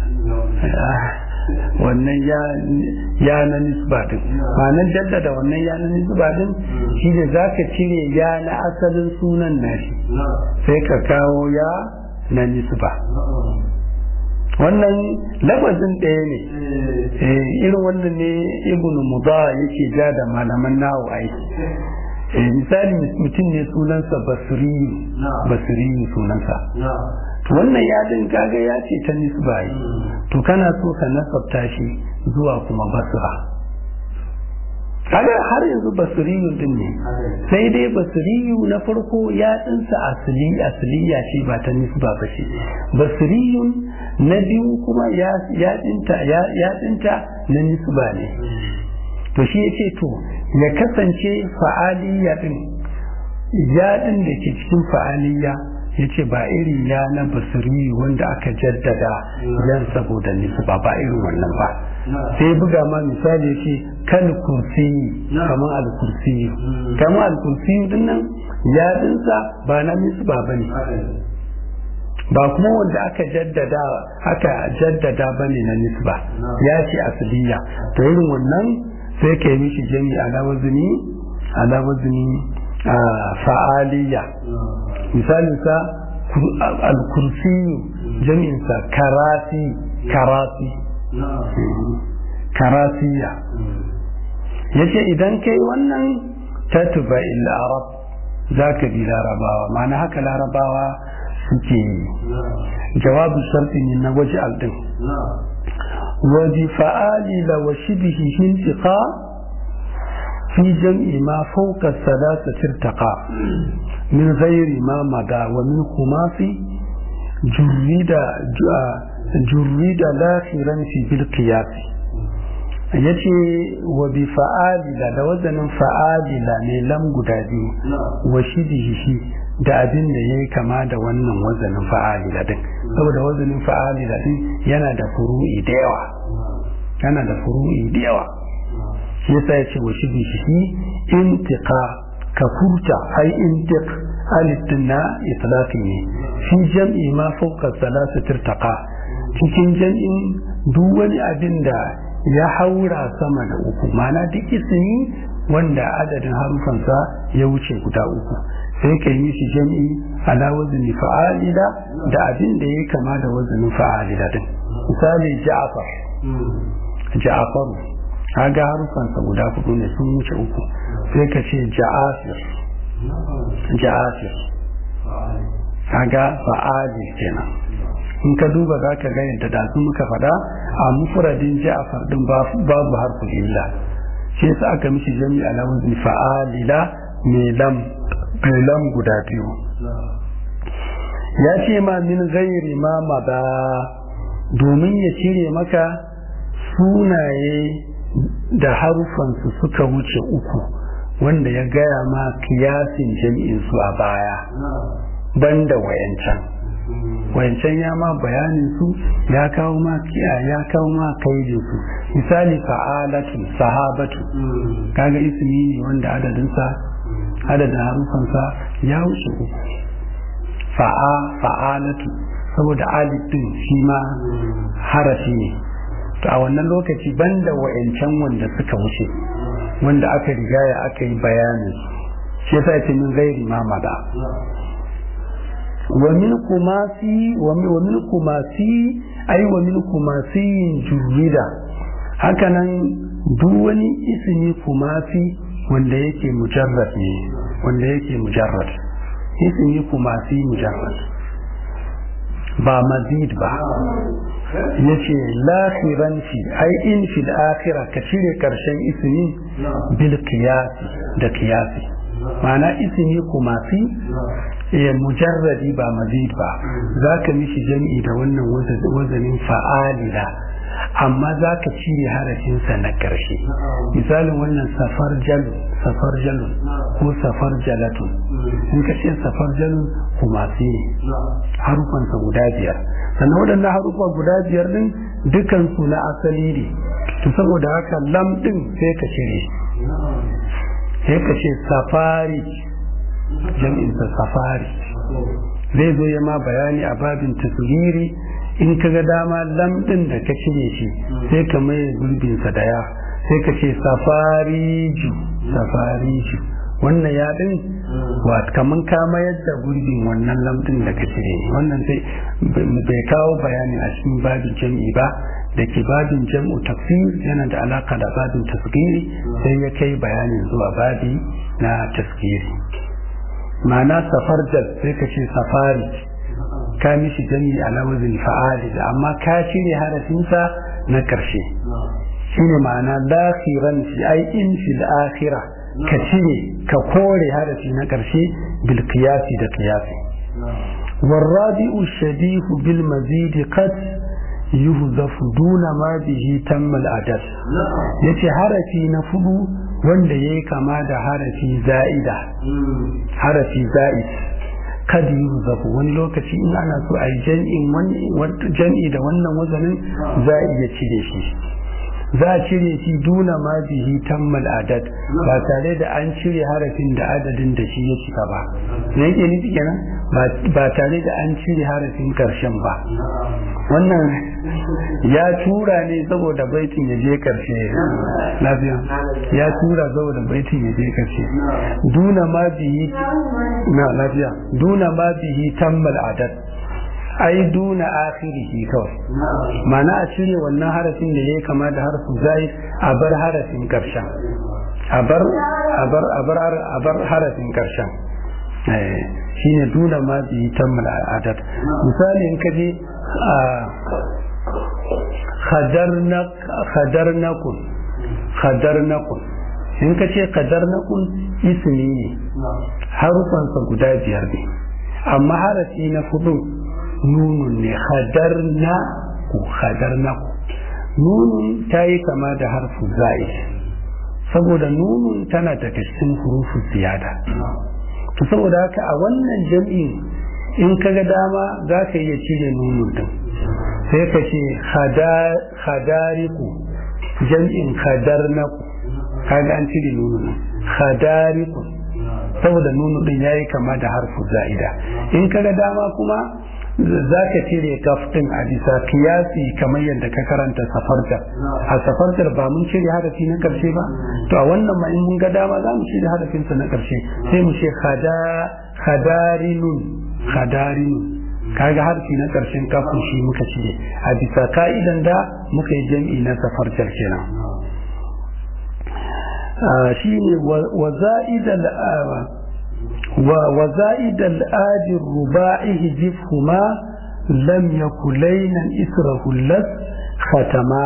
wannan ya ya na nisba din ma'anar jaddada wannan ya na nisba din shi ne zaka cire ya na asalin sunan nashi sai ka kawo ya na nisba wannan lafazin ɗaya ne irin wannan ne ibn muda yake ja da malaman nawo aiki misali mutum ne sunansa basiri basiri sunansa wannan yadin kaga ya ce ta nisba yi to kana so ka nasabta shi zuwa kuma basra kaga har yanzu basiriyu din ne sai dai basiriyu na farko ya dinsa asali asaliya ce ba ta nisba ba ce basiriyun na biyu kuma ya ya dinta ya ya dinta na nisba ne to shi yace to ya kasance fa'aliya din ya din da ke cikin fa'aliya yace ba irin ya na basiri wanda aka jaddada yan saboda nisba ba irin wannan ba sai buga ma misali yace kal kursi kamar al kursi kamar al kursi din nan ya dinsa ba na nisba bane ba kuma wanda aka jaddada aka jaddada bane na nisba ya ce asliya to irin wannan sai ka yi mishi jami ala wazni ala wazni fa'aliya misalin sa al-kursi jami'in sa karasi karasi karasiya yace idan kai wannan tatba il arab zaka bi larabawa ma'ana haka larabawa suke yi jawabu sharti ne na waje aldin waje fa'ali la wa shibihi hintiqa fi jam'i ma fawqa salasati irtaqa min ghairi ma mada wa min khumasi jurrida jurrida lakhiran fi bil qiyas yace wa bi fa'alila da wazanin fa'alila ne lam guda biyu wa shibihi da abin da yayi kama da wannan wazanin fa'alila din saboda wazanin fa'alila din yana da furu'i da yawa yana da furu'i da yawa shi yasa yace wa shibihi intiqa ka furta ai intiq alif dinna itlaqi ne fi jam'i ma fawqa salasati irtaqa cikin jam'in duk wani abin da ya haura sama da uku ma'ana duk ismi wanda adadin harufansa ya wuce guda uku sai ka yi shi jam'i ala wazni fa'alida da abin da ya kama da wazni fa'alida din misali ja'far ja'far kaga harufansa guda hudu ne sun wuce uku sai ka ce ja'afir ja'afir kaga fa'ali kenan in ka duba za ka ga yadda da su muka faɗa a mufradin ja'far din babu harfu illa shi yasa aka mishi jami'a ala wazni fa'alila mai lam mai lam guda biyu ya ce ma min ghairi ma mada domin ya cire maka sunaye da harufansu suka wuce uku wanda ya gaya ma kiyasin jami'in su a baya banda wayancan wancan ya ma bayanin su ya kawo ma kiya ya kawo ma kaidin su misali fa'alatu sahabatu kaga ismi ne wanda adadin sa adadin harufan sa ya wuce uku fa'a fa'alatu saboda alif din shi ma harafi ne to a wannan lokaci banda wa'ancan wanda suka wuce wanda aka rigaya aka yi bayanin shi yasa yace min ghairi ma mada wa min kumasi wa min kumasi ai wa min kumasi jurida hakanan duk wani ismi kumasi wanda yake mujarrad ne wanda yake mujarrad ismi kumasi mujarrad ba mazid ba yace lahiranci ai in fil akhirah ka cire karshen ismi bil qiyas da qiyasi ma'ana ismi kumasi ya mujarradi ba mazid ba zaka mishi jami'i da wannan wazanin fa'alila amma zaka cire harafin sa na karshe misalin wannan safar jalu safar jalu ko safar jalatun in ka ce safar jalu kumasi ne harufan sa guda biyar sannan waɗannan harufa guda biyar din dukan su na asali ne to saboda haka lam din sai ka cire sai ka ce safari jam'in sa safari zai zo ya ma bayani a babin taswiri in ka ga dama lam din da ka cire shi sai ka mai gurbin sa daya sai ka ce safariju safariju wannan ya din wa kaman ka mayar da gurbin wannan lam din da ka cire wannan sai bai kawo bayani a cikin babin jam'i ba da ke babin jam'u tafsir yana da alaka da babin tasgiri sai ya kai bayanin zuwa babi na tasgiri ma'ana safarjal sai ka ce safari ka mishi jami ala wazin fa'ali amma ka cire harafinsa na karshe shine ma'ana lakhiran fi ai in fil akhirah ka cire ka kore harafi na karshe bil qiyasi da qiyasi والرابع الشبيه بالمزيد قد يهذف دون ما به تم العدد yace harafi na fudu wanda yayi kama da harafi za'ida harafi za'id kad yuhzafu wani lokaci in ana so a yi jam'in wani jam'i da wannan wazanin za a iya cire shi za a cire shi duna ma bihi tammal adad ba tare da an cire harafin da adadin da shi ya cika ba me yake nufi kenan ba tare da an cire harafin karshen ba wannan ya tura ne saboda baitin ya je karshe lafiya ya tura saboda baitin ya je karshe duna ma bihi na lafiya duna ma bihi tammal adad ai duna akhirihi kawai ma'ana a cire wannan harafin da yayi kama da harfin zai a bar harafin karshen a bar a bar a bar a bar harafin karshen eh shine duna ma bi tammal adad misali in kaje khadarna khadarnakum khadarnakum in kace khadarnakum ismi ne harufansa guda biyar ne amma harafi na fudu nunun ne hadarna ku hadarna ku nunun ta yi kama da harfu za'i saboda nunun tana daga cikin hurufu ziyada to saboda haka a wannan jam'in in ka ga dama za ka iya cire nunun din sai ka ce hadariku jam'in hadarna ku kaga an cire nunun hadariku saboda nunun din yayi kama da harfu za'ida in ka ga dama kuma za ka cire kaftin a bisa kiyasi kamar yadda ka karanta safarjar a safarjar ba mun cire harafi na karshe ba to a wannan ma in mun ga dama za mu cire harafinsa na karshe sai mu ce khadarinun khadarinun kaga harfi na karshen kafin shi muka cire a bisa ka'idan da muka yi jam'i na safarjar kenan shi ne wa za'idal وزائد الآد الرباعي هجفهما لم يكن لينا إسره اللس ختما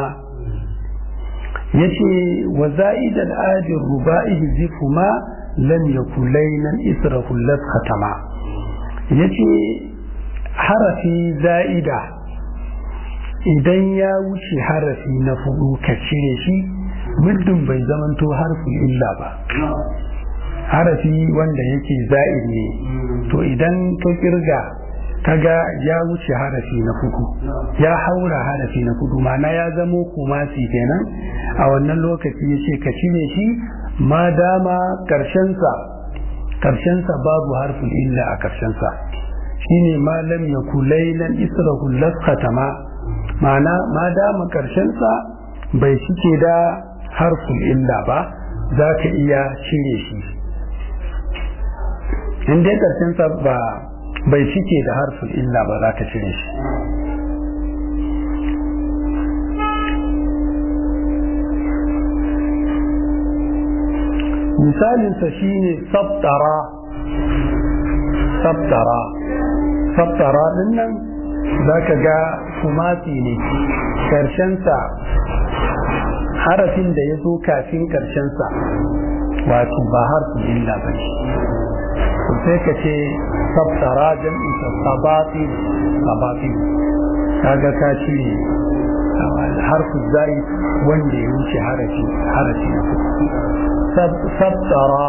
يشي وزائد الآد الرباعي هجفهما لم يكن لينا إسره اللس ختما يشي حرفي زائدة idan ya wuce harafi na fudu ka cire shi muddin bai zamanto harfin illa ba harafi wanda yake za'id ne to idan ka kirga kaga ya wuce harafi na fudu ya haura harafi na fudu ma'ana ya zamo kumasi kenan a wannan lokaci yace ka cire shi ma dama karshen sa karshen sa babu harfin illa a karshen sa shine malam yakulailan israhu lasqatama ma'ana ma dama karshensa bai cike da harfin illa ba za ka iya cire shi in dai karshensa ba bai cike da harfin illa ba za ka cire shi misalinsa shine sabtara sabtara sabtara din nan za ka ga kumasi ne karshensa harafin da ya zo kafin karshensa wato ba harfin illa ba ne sai ka ce sabtara jam'insa sabati sabati kaga ka cire harfin zai wanda ya wuce harafi harafi na sabtara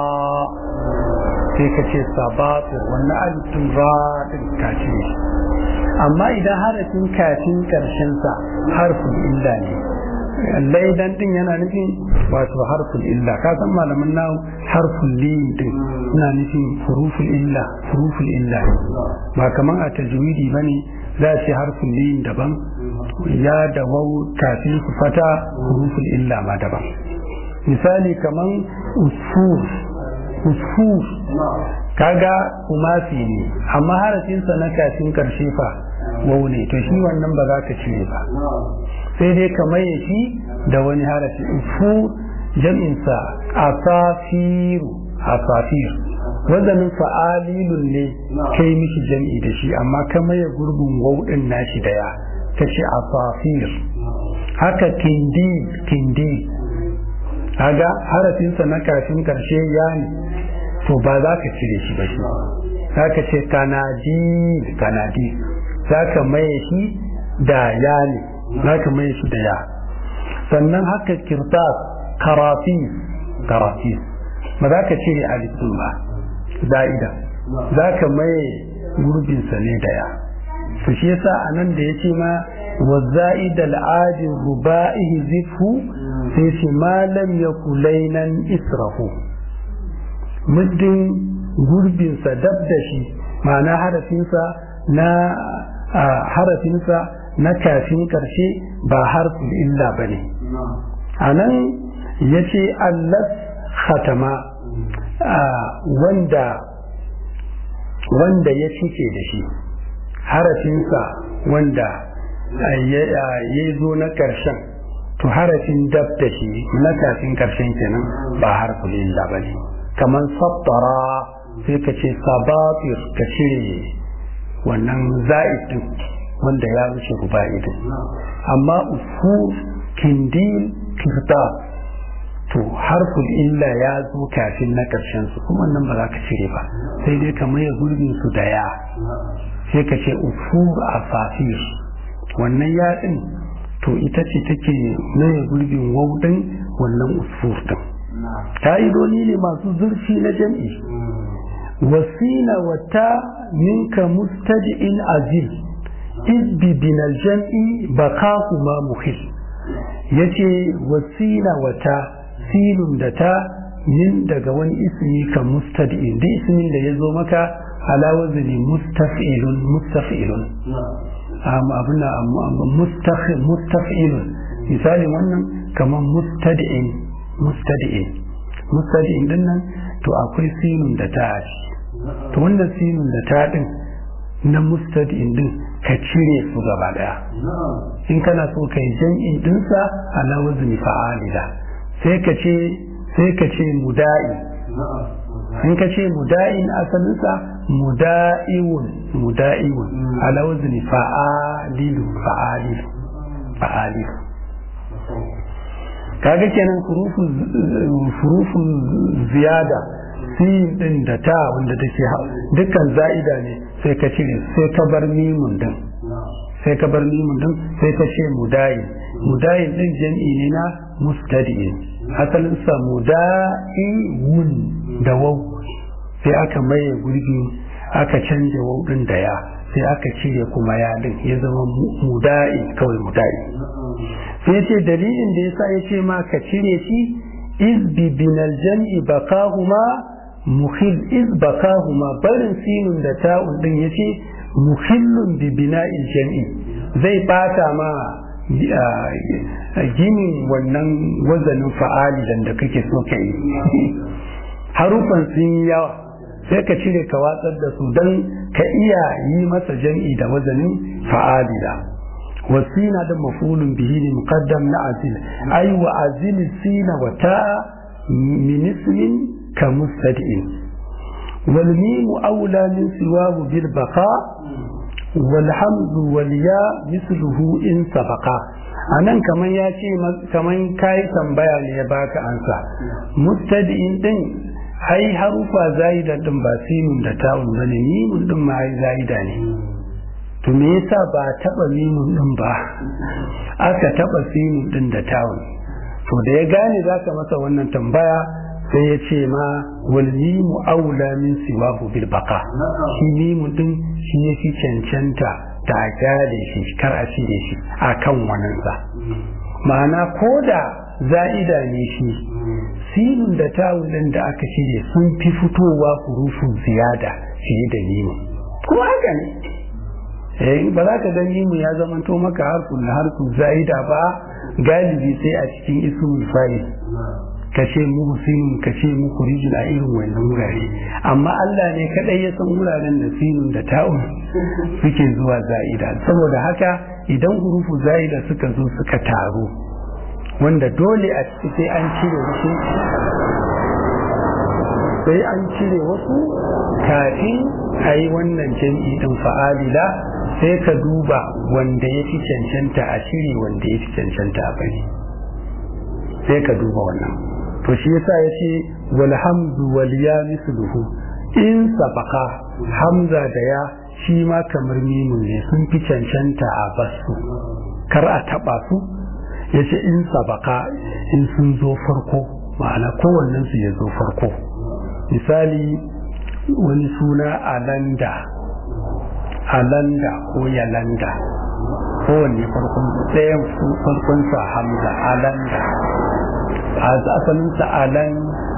sai ka ce sabatir wannan alifin ra din ka cire amma idan harafin kafin karshensa harfin illa ne laidan din yana nufin wato harfin illa ka san malaman nawo harfin lin din suna nufin huruful illa huruful illa ba kaman a tajwidi bane za a ce harfin lin daban ya da waw kafin su fata huruful illa ma daban misali kaman usfur usfur kaga kumasi ne amma harafinsa na kafin karshe fa waw ne to shi wannan ba za ka cire ba sai dai ka maye shi da wani harafi ufu jam'insa asafiru asafir wazanin fa'alilun ne kai mishi jam'i da shi amma ka maye gurbin wauɗin nashi daya ka ce asafir haka kindi kindi haga harafinsa na kafin karshe ya ne to ba za ka cire shi ba shi za ka ce kanadi kanadi za ka maye shi da ya ne za ka mai shi da ya sannan haka kirtas karafis karafis ba za ka cire alifin ba za'ida za ka mai gurbinsa ne da ya to shi yasa a nan da ya ce ma wa za'ida al'adin ruba'ihi zifu sai ce ma lam yakulainan israfu muddin gurbinsa dab da shi ma'ana harafinsa na harafinsa na kafin karshe ba harfin illa ba ne a nan ya ce allas khatama wanda wanda ya cike da shi harafinsa wanda ya zo na karshen to harafin dab da shi na kafin karshen kenan ba harfin illa ba ne kamar sabtara sai ka ce sabatir ka cire wannan za'id din wanda ya wuce ruba'i din amma ufu kindil kirta to harful illa ya zo kafin na karshen su kuma nan ba za ka cire ba sai dai ka maye gurbin su da ya sai ka ce ufu asafir wannan ya din to ita ce take maye gurbin waudin wannan usfur din ka'idoni ne masu zurfi na jam'i wasina wata minka mustadi'in azil izbi binal jam'i bakahuma muhil yace wasila wata silun da ta min daga wani ismi ka mustadi'in da ismin da yazo maka ala wazni mustaf'ilun mustaf'ilun am abuna mustaf'il mustaf'ilun misali wannan kaman mustadi'in mustadi'in mustadi'in din nan to akwai silun da ta to wannan silun da ta din na mustadi'in din ka cire su gaba daya in kana so kai jam'in dinsa ala wazni fa'alida sai ka ce sai ka ce muda'i in ka ce muda'in asalinsa muda'iwun muda'iwun ala wazni fa'alilu fa'alilu fa'alilu kaga kenan furufun furufun ziyada sin din da ta wanda take dukkan za'ida ne sai ka cire sai ka bar mimun din sai ka bar mimun din sai ka ce mudayi mudayi din jam'i ne na mustadi'in asalin sa muda'iwun da waw sai aka maye gurbi aka canje waw din da ya sai aka cire kuma ya din ya zama muda'i kawai muda'i sai ce dalilin da yasa yace ma ka cire shi iz bi binal jam'i bakahuma mukhil iz bakahuma barin sinun da ta'un din yace mukhillun bi bina'il jam'i zai bata ma ginin wannan wazanin fa'alilan da kake so ka yi harufan sun yi yawa sai ka cire ka watsar da su don ka iya yi masa jam'i da wazanin fa'alila wasina da mafulun bihi ne muqaddam na azil ai wa azil sina wa ta'a min ismin ka mustad'in wal mim aula min siwahu bil baqa wal hamzu wal ya misluhu in sabaqa anan kaman ya ce kaman kai tambaya ne ya baka ansa mustad'in din ai harufa zaida din ba sinun da ta'un bane mimun din ma ai zaida ne to me yasa ba taba mimun din ba aka taba sinun din da ta'un to da ya gane zaka masa wannan tambaya sai ya ce ma wal mimu aula min siwahu bil baqa shi mimun din shi yake cancanta ta gane shi kar a cire shi akan wannan sa ma'ana koda za'ida ne shi sinun da tawun din da aka cire sun fi fitowa hurufun ziyada fiye da mimu kuma haka ne eh ba za ka ga mimu ya zama to maka harfun na harfun za'ida ba galibi sai a cikin ismul fa'il kace muhsinun kace mukhrijun a irin wannan wurare amma Allah ne kadai ya san wuraren da sinun da ta'un suke zuwa za'ida saboda haka idan hurufu za'ida suka zo suka taru wanda dole a ciki sai an cire wasu sai an cire wasu kafin a yi wannan jam'i din fa'alila sai ka duba wanda ya fi cancanta a cire wanda ya fi cancanta a bari sai ka duba wannan to shi yasa ya ce wal hamzu wal ya misluhu in sabaka hamza da ya shi ma kamar mimun ne sun fi cancanta a basu kar a taba su ya ce in sabaka in sun zo farko ma'ana kowannensu ya zo farko misali wani suna alanda alanda ko yalanda kowanne farkon ɗayan farkonsa hamza alanda a asalinsa alan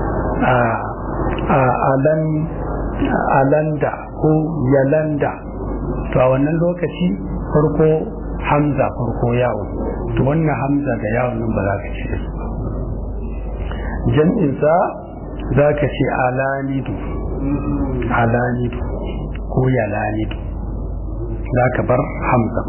alan alanda ko yalanda to a wannan lokaci farko hamza farko yawon to wannan hamza da yawon nan ba za ka ce su jam'insa za ka ce alanidu alanidu ko yalanidu za ka bar hamza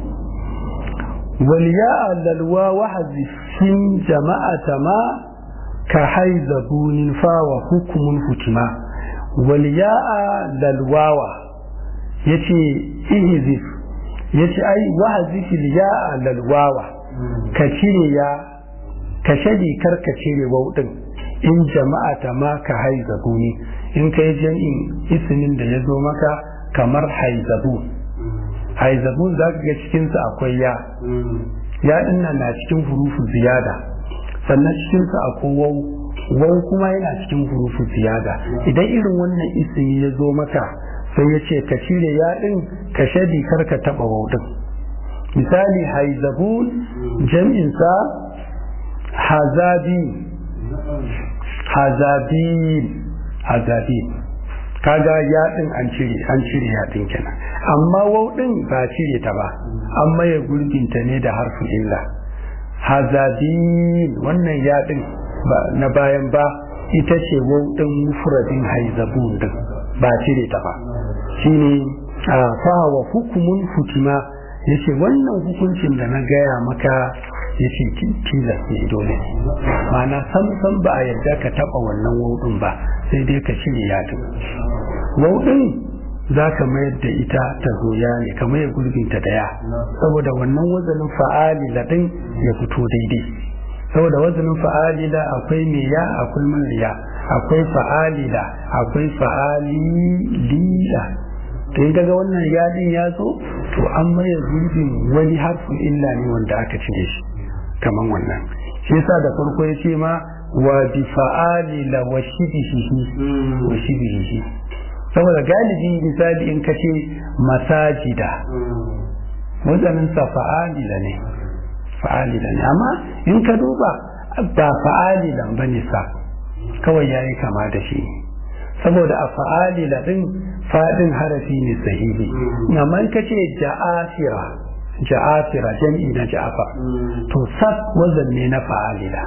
waliya lalwa wahazifin jama'ata ma ka haizabunin fawa hukumun hukima waliya lalwawa ya ce ihizif ya ce ai wahazifil ya lalwawa ka cire ya ka shadi kar ka cire wauɗin in jama'ata ma ka haizabuni in ka yi jam'in ismin da ya zo maka kamar haizabun haizabun za ka ga cikinsa akwai ya ya dinnan na cikin hurufu ziyada sannan cikinsa akwai wau wau kuma yana cikin hurufu ziyada idan irin wannan ismi ya zo maka sai ya ce ka cire ya din ka shadi kar ka taba wau din misali haizabun jam'insa hazabin hazabin hazabin kaga ya din an cire an cire ya din kenan amma wau din ba cire ta ba amma ya gurbinta ne da harfin illa hazabin wannan ya din na bayan ba ita ce wau din mufradin haizabun din ba cire ta ba shine fa wa hukumun hukima yace wannan hukuncin da na gaya maka yace tilas ne dole ma'ana sam sam ba a yarda ka taba wannan wau din ba sai dai ka cire ya din wau din za ka mayar da ita ta zoya ne ka mayar gurbinta da ya saboda wannan wazanin fa'alila din ya fito daidai saboda wazanin fa'alila akwai mai ya akwai mara ya akwai fa'alila akwai fa'alilila to in kaga wannan ya din ya zo to an mayar gurbin wani harfin illa ne wanda aka cire shi kaman wannan shi yasa da farko ya ce ma wa bi fa'alila wa shibihi wa shibihi saboda galibi misali in ka ce masajida wazanin sa fa'alila ne fa'alila ne amma in ka duba ba fa'alilan bane sa kawai yayi kama da shi saboda a fa'alila din fadin harafi ne sahihi amma in ka ce ja'afira ja'afira jam'i na ja'afar to sat wazan ne na fa'alila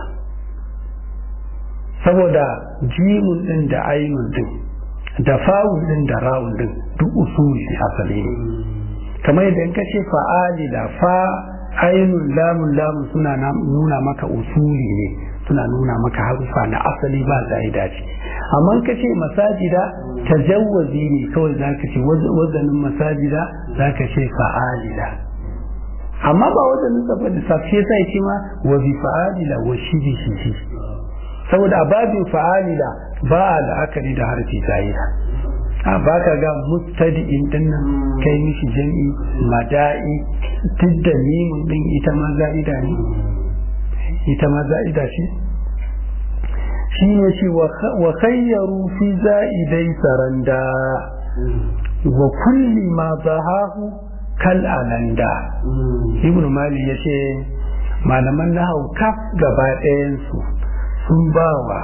saboda jimun din da ainun din da fa'un din da ra'un din duk usuli asali ne kamar idan ka ce fa'alila fa ainun lamun lamun suna nuna maka usuli ne suna nuna maka harufa na asali ba zaida ce amma ka ce masajida tajawwazi ne kawai zaka ce wazanin masajida zaka ce fa'alila amma ba wazanin sa da safiye sai ce ma wa bi fa'alila wa shibi shi saboda a babin fa'alila ba a la'akari da harfi zaida a ba ka ga mustadi'in din nan kai mishi jami'i mada'i tidda mimun din ita ma za'ida ne ita ma za'ida ce shi ne ce wa khayyaru fi za'idai saranda wa kulli ma zahahu kal alanda ibnu mali ya ce malaman nahau kaf gaba ɗayan su sun ba wa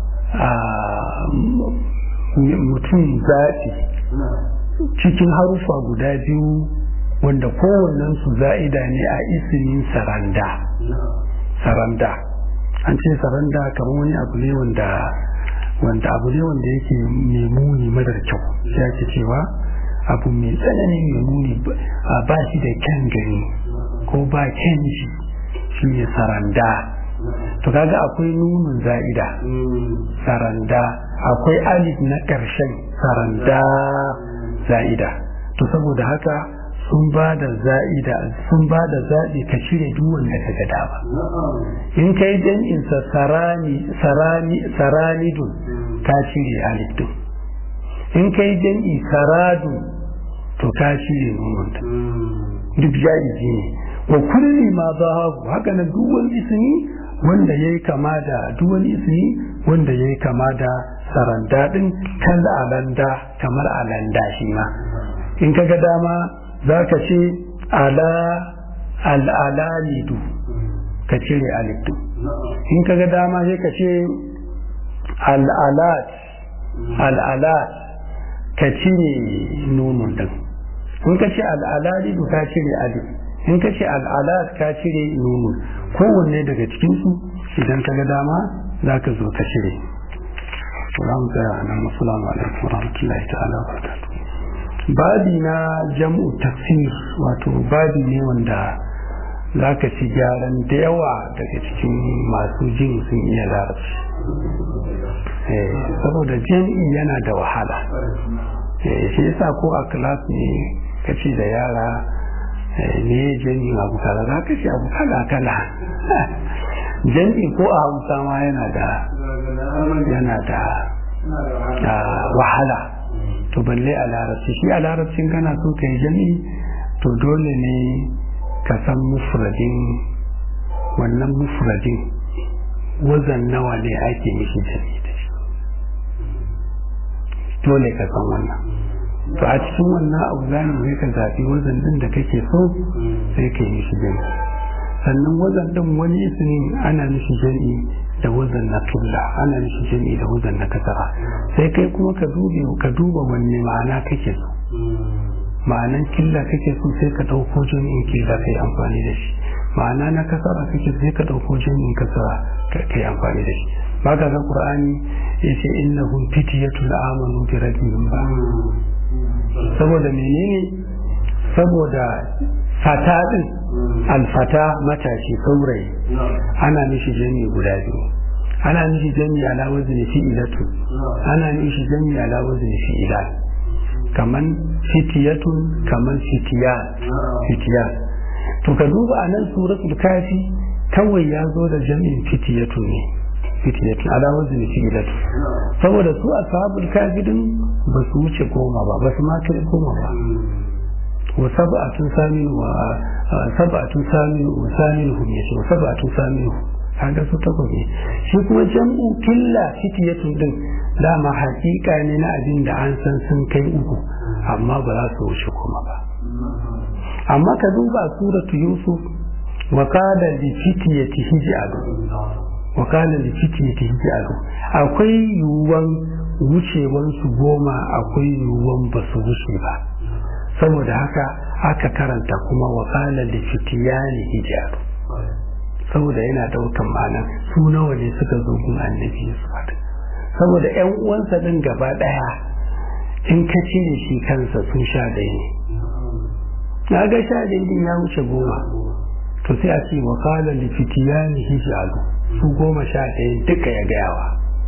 mutum zaɓi cikin harufa guda biyu wanda kowannen su za'ida ne a ismin saranda saranda an ce saranda kamar wani abu ne wanda wanda abu ne wanda yake mai muni madar kyau ya ke cewa abu mai tsanani mai muni ba shi da kyan gani ko ba kyan shi shi ne saranda to kaga akwai nunun za'ida saranda akwai alif na ƙarshen saranda za'ida to saboda haka sun ba da za'ida sun ba da zaɓi ka cire duk wanda ka ga dama in kai jam'in sa sarani sarani saranidun ka cire alif din in kai jam'i saradu to ka cire nunun duk jaizi ne wa kulli ma zahabu haka na duk wani ismi wanda yayi kama da duk wani ismi wanda yayi kama da saranda din kan alanda kamar alanda shi ma in kaga dama zaka ce ala al-alalidu ka cire alif din in kaga dama sai ka ce al-alat al-alat ka cire nunun din in ka ce al-alalidu ka cire alif in ka ce al-alat ka cire nunun kowanne daga cikinsu idan ka ga dama za ka zo ka cire salamu tsaya nan assalamu alaikum warahmatullahi ta'ala wabarakatuh babi na jam'u tafsir wato babi ne wanda za ka ci gyaran da yawa daga cikin masu jin sun iya larabci saboda jam'i yana da wahala shi yasa ko a class ne ka ce da yara ne jami abu kala za ka ce abu kala kala jami ko a hausa ma yana da yana da wahala to balle a larabci shi a larabcin kana so ka yi jami to dole ne ka san mufradin wannan mufradin wazan nawa ne ake mishi jami da shi dole ka san wannan to a cikin wannan abu zanen sai ka zaɓi wazan ɗin da kake so sai ka yi shi jami sannan wazan ɗin wani ismin ana mishi jami da wazan na tulla ana mishi jami da wazan na kasara sai kai kuma ka duba ka duba wanne ma'ana kake so ma'anan killa kake so sai ka ɗauko jami'in killa kai amfani da shi ma'ana na kasara kake sai ka ɗauko jami'in kasara kai amfani da shi ba ka ga qur'ani yace innahum fitiyatun amanu bi rabbihim ba saboda menene saboda fata din alfata matashi saurayi ana mishi jami guda biyu ana mishi jami ala wazni fi'ilatu ana mishi jami ala wazni fi'ilan kaman fitiyatun kaman fitiya fitiya to ka duba anan suratul kafi kawai ya zo da jami'in fitiyatun ne fitiyatun ala wazni fi'ilatu saboda su ashabul kafi din ba su wuce goma ba ba su ma kai goma ba wa sab'atun samin wa sab'atun samin wa samin hum yace wa sab'atun samin kaga su takwas ne shi kuma jam'u killa fitiyatun din dama hakika ne na abin da an san sun kai uku amma ba za su wuce goma ba amma ka duba suratu yusuf wa qala li fitiyati hij'alu wa qala li fitiyati hij'alu akwai yuwan wucewan su goma akwai yiwuwan ba su wuce ba saboda haka aka karanta kuma wa qala li fitiyani hijaru saboda yana daukan ma'ana su nawa ne suka zo gun annabi Yusuf saboda ƴan uwansa din gaba daya in ka cire shi kansa sun sha ɗaya ne na ga sha ɗaya din ya wuce goma to sai a ce wa qala li fitiyani hijaru su goma sha ɗaya duka ya gayawa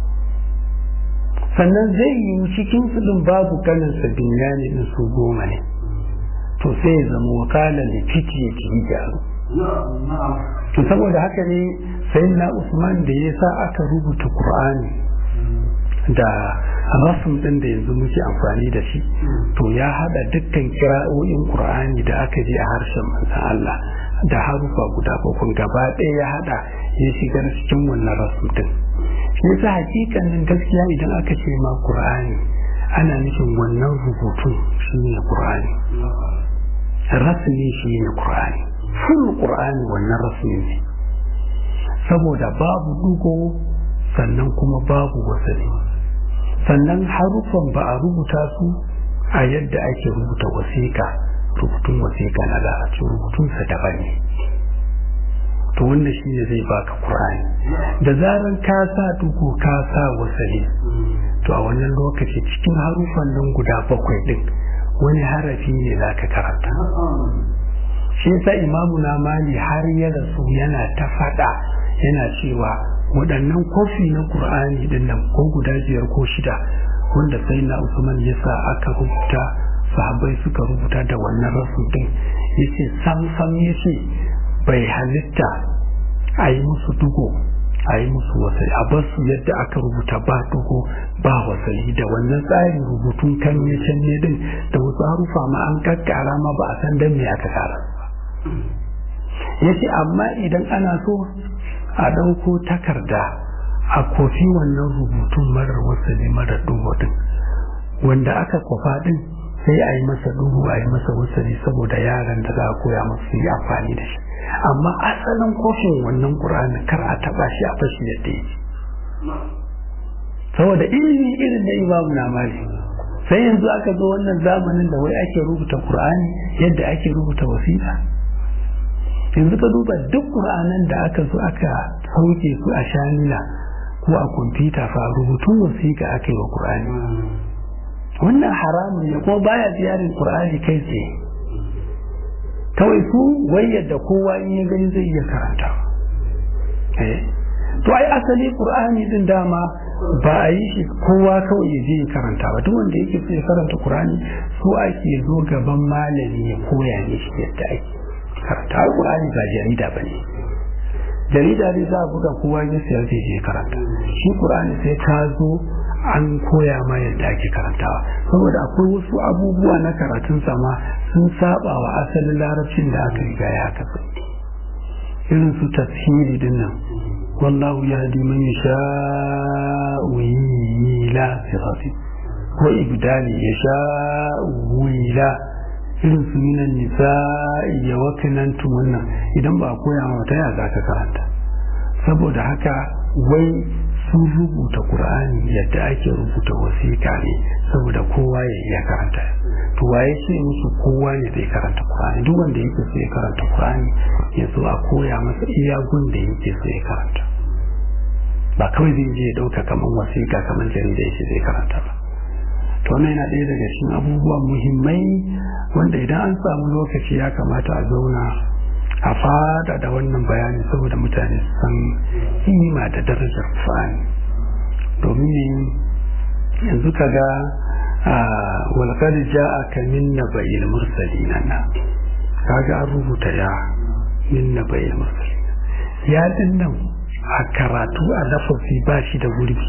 sannan zai yi cikin su din babu kanin sa binyani din su goma ne to sai ya zama wa qala li fitiyati hijaru to saboda haka ne sayyidina Usman da ya sa aka rubuta Qur'ani da rasul din da yanzu muke amfani da shi to ya hada dukkan kira'o'in Qur'ani da aka ji a harshen manzon Allah da harufa guda bakwai gaba ɗaya ya hada ya shigar cikin wannan rasul din shi yasa hakikanin gaskiya idan aka ce ma Qur'ani ana nufin wannan rubutun shine Qur'ani rasmi shine Qur'ani full Qur'ani wannan rasmi ne saboda babu dugo sannan kuma babu wasali sannan harufan ba a rubuta su a yadda ake rubuta wasiƙa rubutun wasiƙa na larabci rubutunsa daban ne to wannan shi ne zai baka Qur'ani da zaran ka sa dugo ka sa wasali to a wannan lokaci cikin harufan nan guda bakwai din wani harafi ne za ka karanta shi yasa imamu na mali har ya rasu yana ta faɗa yana cewa waɗannan kofi na Qur'ani din nan ko guda biyar ko shida wanda sai na Usman ya sa aka rubuta sahabbai suka rubuta da wannan rasul din yace sam sam yace bai halitta a yi musu dugo a yi musu wasai a basu yadda aka rubuta ba dugo ba wasai da wannan tsarin rubutun kan ya canje din da wasu harufa ma an kakkara ma ba a san dan me aka kara yace amma idan ana so a ɗauko takarda a kofi wannan rubutun marar wasali marar dugo din wanda aka kofa din sai a yi masa duhu a yi masa wasali saboda yaran da za a koya masu yi amfani da shi amma asalin kofin wannan ƙur'ani kar a taɓa shi a fashi yadda yake saboda ilimi irin da imamu na mali sai yanzu aka zo wannan zamanin da wai ake rubuta ƙur'ani yadda ake rubuta wasiƙa yanzu ka duba duk ƙur'anan da aka zo aka sauke su a shamila ko a kwamfuta fa rubutun wasiƙa aka yi wa ƙur'ani wannan haramun ne kuma baya ziyarin Qur'ani kai tsaye kawai su wai yadda kowa in ya gani zai iya karanta eh to ai asali Qur'ani din dama ba a yi shi kowa kawai ya je ya karanta ba duk wanda yake so ya karanta Qur'ani so ake zo gaban malami ya koya ne shi yadda ake karanta Qur'ani ba jarida bane jarida ne za a buga kowa ya sayar zai je karanta shi Qur'ani sai ka zo an koya ma yadda ake karantawa saboda akwai wasu abubuwa na karatun sama sun saba wa asalin larabcin da aka riga ya kafa irin su tafsiri din nan wallahu yahdi man yasha'u ila sirati ko ibdali yasha'u ila irin su minan nisa'i ya wakinantu wannan idan ba a koya ma ta ya za ka karanta saboda haka wai sun rubuta Qur'ani yadda ake rubuta wasiƙa ne saboda kowa ya iya karanta to waye ce musu kowa ne zai karanta Qur'ani duk wanda yake so ya karanta Qur'ani ya zo a koya masa iya gun da yake so ya karanta ba kawai zai je ya dauka kaman wasiƙa kaman jarida yake zai karanta ba to wannan yana ɗaya daga cikin abubuwan muhimmai wanda idan an samu lokaci ya kamata a zauna a fada da wannan bayani saboda mutane su san kima da darajar Qur'ani domin yanzu kaga walqad ja'aka min naba'il mursalin na kaga an rubuta ya min naba'il mursalin ya dinnan a karatu a lafazi ba shi da gurbi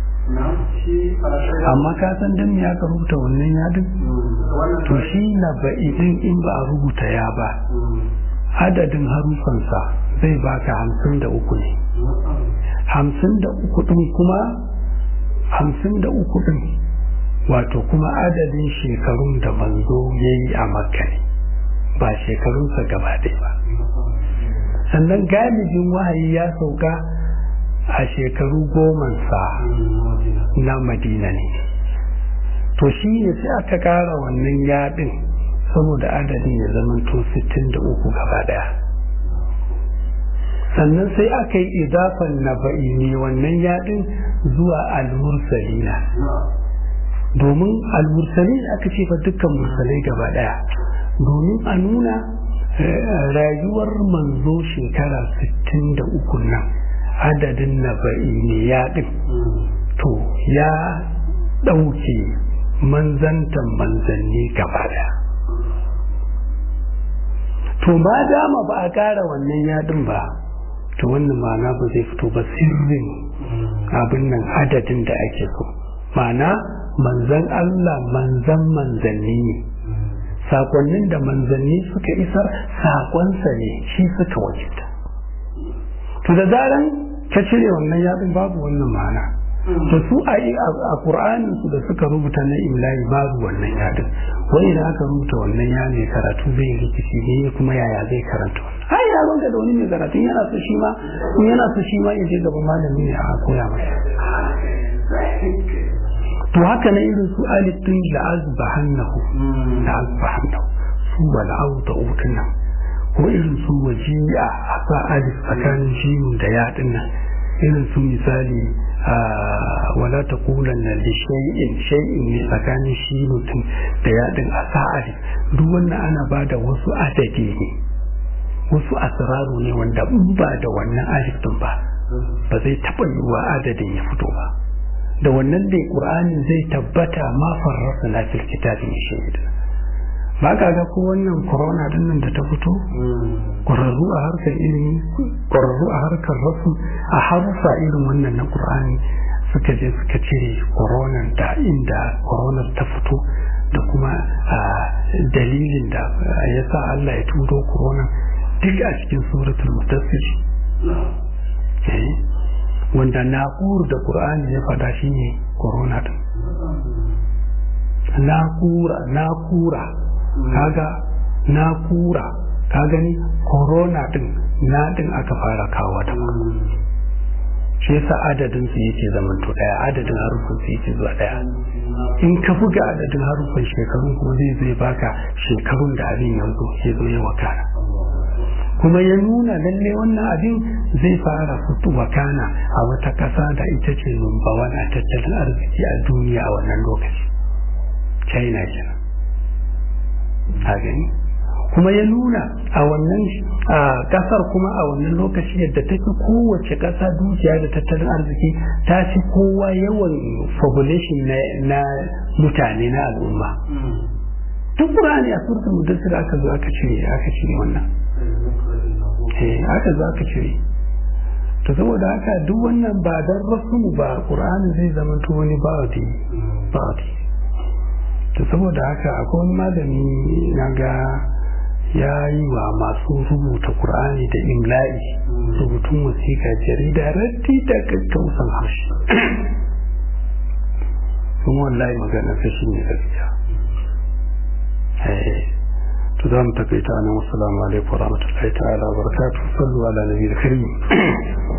amma ka san dan me aka rubuta wannan yadin to shi naba'i din in ba a rubuta ya ba adadin harufansa zai baka hamsin da uku ne hamsin da uku ɗin kuma hamsin da uku ɗin wato kuma adadin shekarun da manzo ya yi a makka ne ba shekarunsa gaba ɗaya ba sannan galibin wahayi ya sauka a shekaru gomansa na madina ne to shi ne sai aka kara wannan yaɗin saboda adadin ya zamanto sittin da uku gaba daya. Sannan sai aka yi idafan naba'i ne wannan yaɗin zuwa al-mursalina, domin al-mursalin aka ce fa dukkan mursalai gaba daya, domin a nuna rayuwar manzo shekara sittin da uku nan adadin naba'i ne yaɗin to ya ɗauke manzantan manzanni gaba daya. To ma dama ba a ƙara wannan yaɗin ba, to wannan ma'ana ba zai fito ba sirrin abin nan adadin da ake so. Ma'ana manzan Allah manzan manzanni ne, sakonnin da manzanni suka isar sakonsa ne, shi suka wajibta. To da zaran ka cire wannan yaɗin babu wannan ma'ana. To su a Qur'anin su da suka rubuta na imla'i babu wannan yadin, wani da aka rubuta wannan ya mai karatu zai rikici ne kuma yaya zai karanta wannan. Ai ya ranka da wani mai karatu yana so shi ma in yana so shi ma ya je gaban malami ne a koya masa. To haka na irin su alif din da azbahannahu da azbahannahu su wal auta utuna ko irin su waji'a a sa alif tsakanin jimin da yadin nan, irin su misali wala ta kulan na da shay'in shay'in ne tsakanin shi mutum da yaɗin a sa'ari. Duk wannan ana ba da wasu adadi ne, wasu asiraru ne wanda in ba da wannan alifin ba ba zai taɓa yiwuwa adadin ya fito ba. Da wannan dai ƙur'anin zai tabbata ma farrasa na fil kitabin shahid. Ba ka ga ko wannan corona din nan da ta fito, ƙwararru a harkar ilimi, ƙwararru a harkar rasu, a harufa irin wannan na ƙur'ani suka je suka cire koronan da inda koronar ta fito da kuma dalilin da ya sa Allah ya turo koronan duk a cikin suratul mudaththir, wanda naqur da ƙur'ani ya faɗa shine korona din. Naqura naqura kaga na kura ka gani corona din na din aka fara kawo ta shi yasa adadin su yake zaman to daya, adadin harufan su yake zuwa daya. In ka buga adadin harufan shekarun kuma zai zai baka shekarun da abin yanzu ya zo ya wakana, kuma ya nuna lalle wannan abin zai fara fito wakana a wata kasa da ita ce number one a tattalin arziki a duniya a wannan lokaci, China kenan. A gani kuma ya nuna a wannan kasar kuma a wannan lokaci yadda take kowace kasa dukiya da tattalin arziki ta fi kowa yawan population na mutane na al'umma. Duk Qur'ani a suratul mudaththir aka zo aka cire aka cire wannan eh aka zo aka cire. To saboda haka duk wannan ba dan rasulu ba Qur'ani zai zama to wani ba'di ba'di. To saboda haka akwai wani malami na ga ya yi wa masu rubuta Qur'ani da imla'i rubutun wasiƙa jarida raddi da kakkausan harshe, kuma wallahi magana ta shi ne gaskiya. To za mu takaita nan, wassalamu alaikum wa rahmatullahi ta'ala wa barakatuh. Sallu ala nabiyil karim.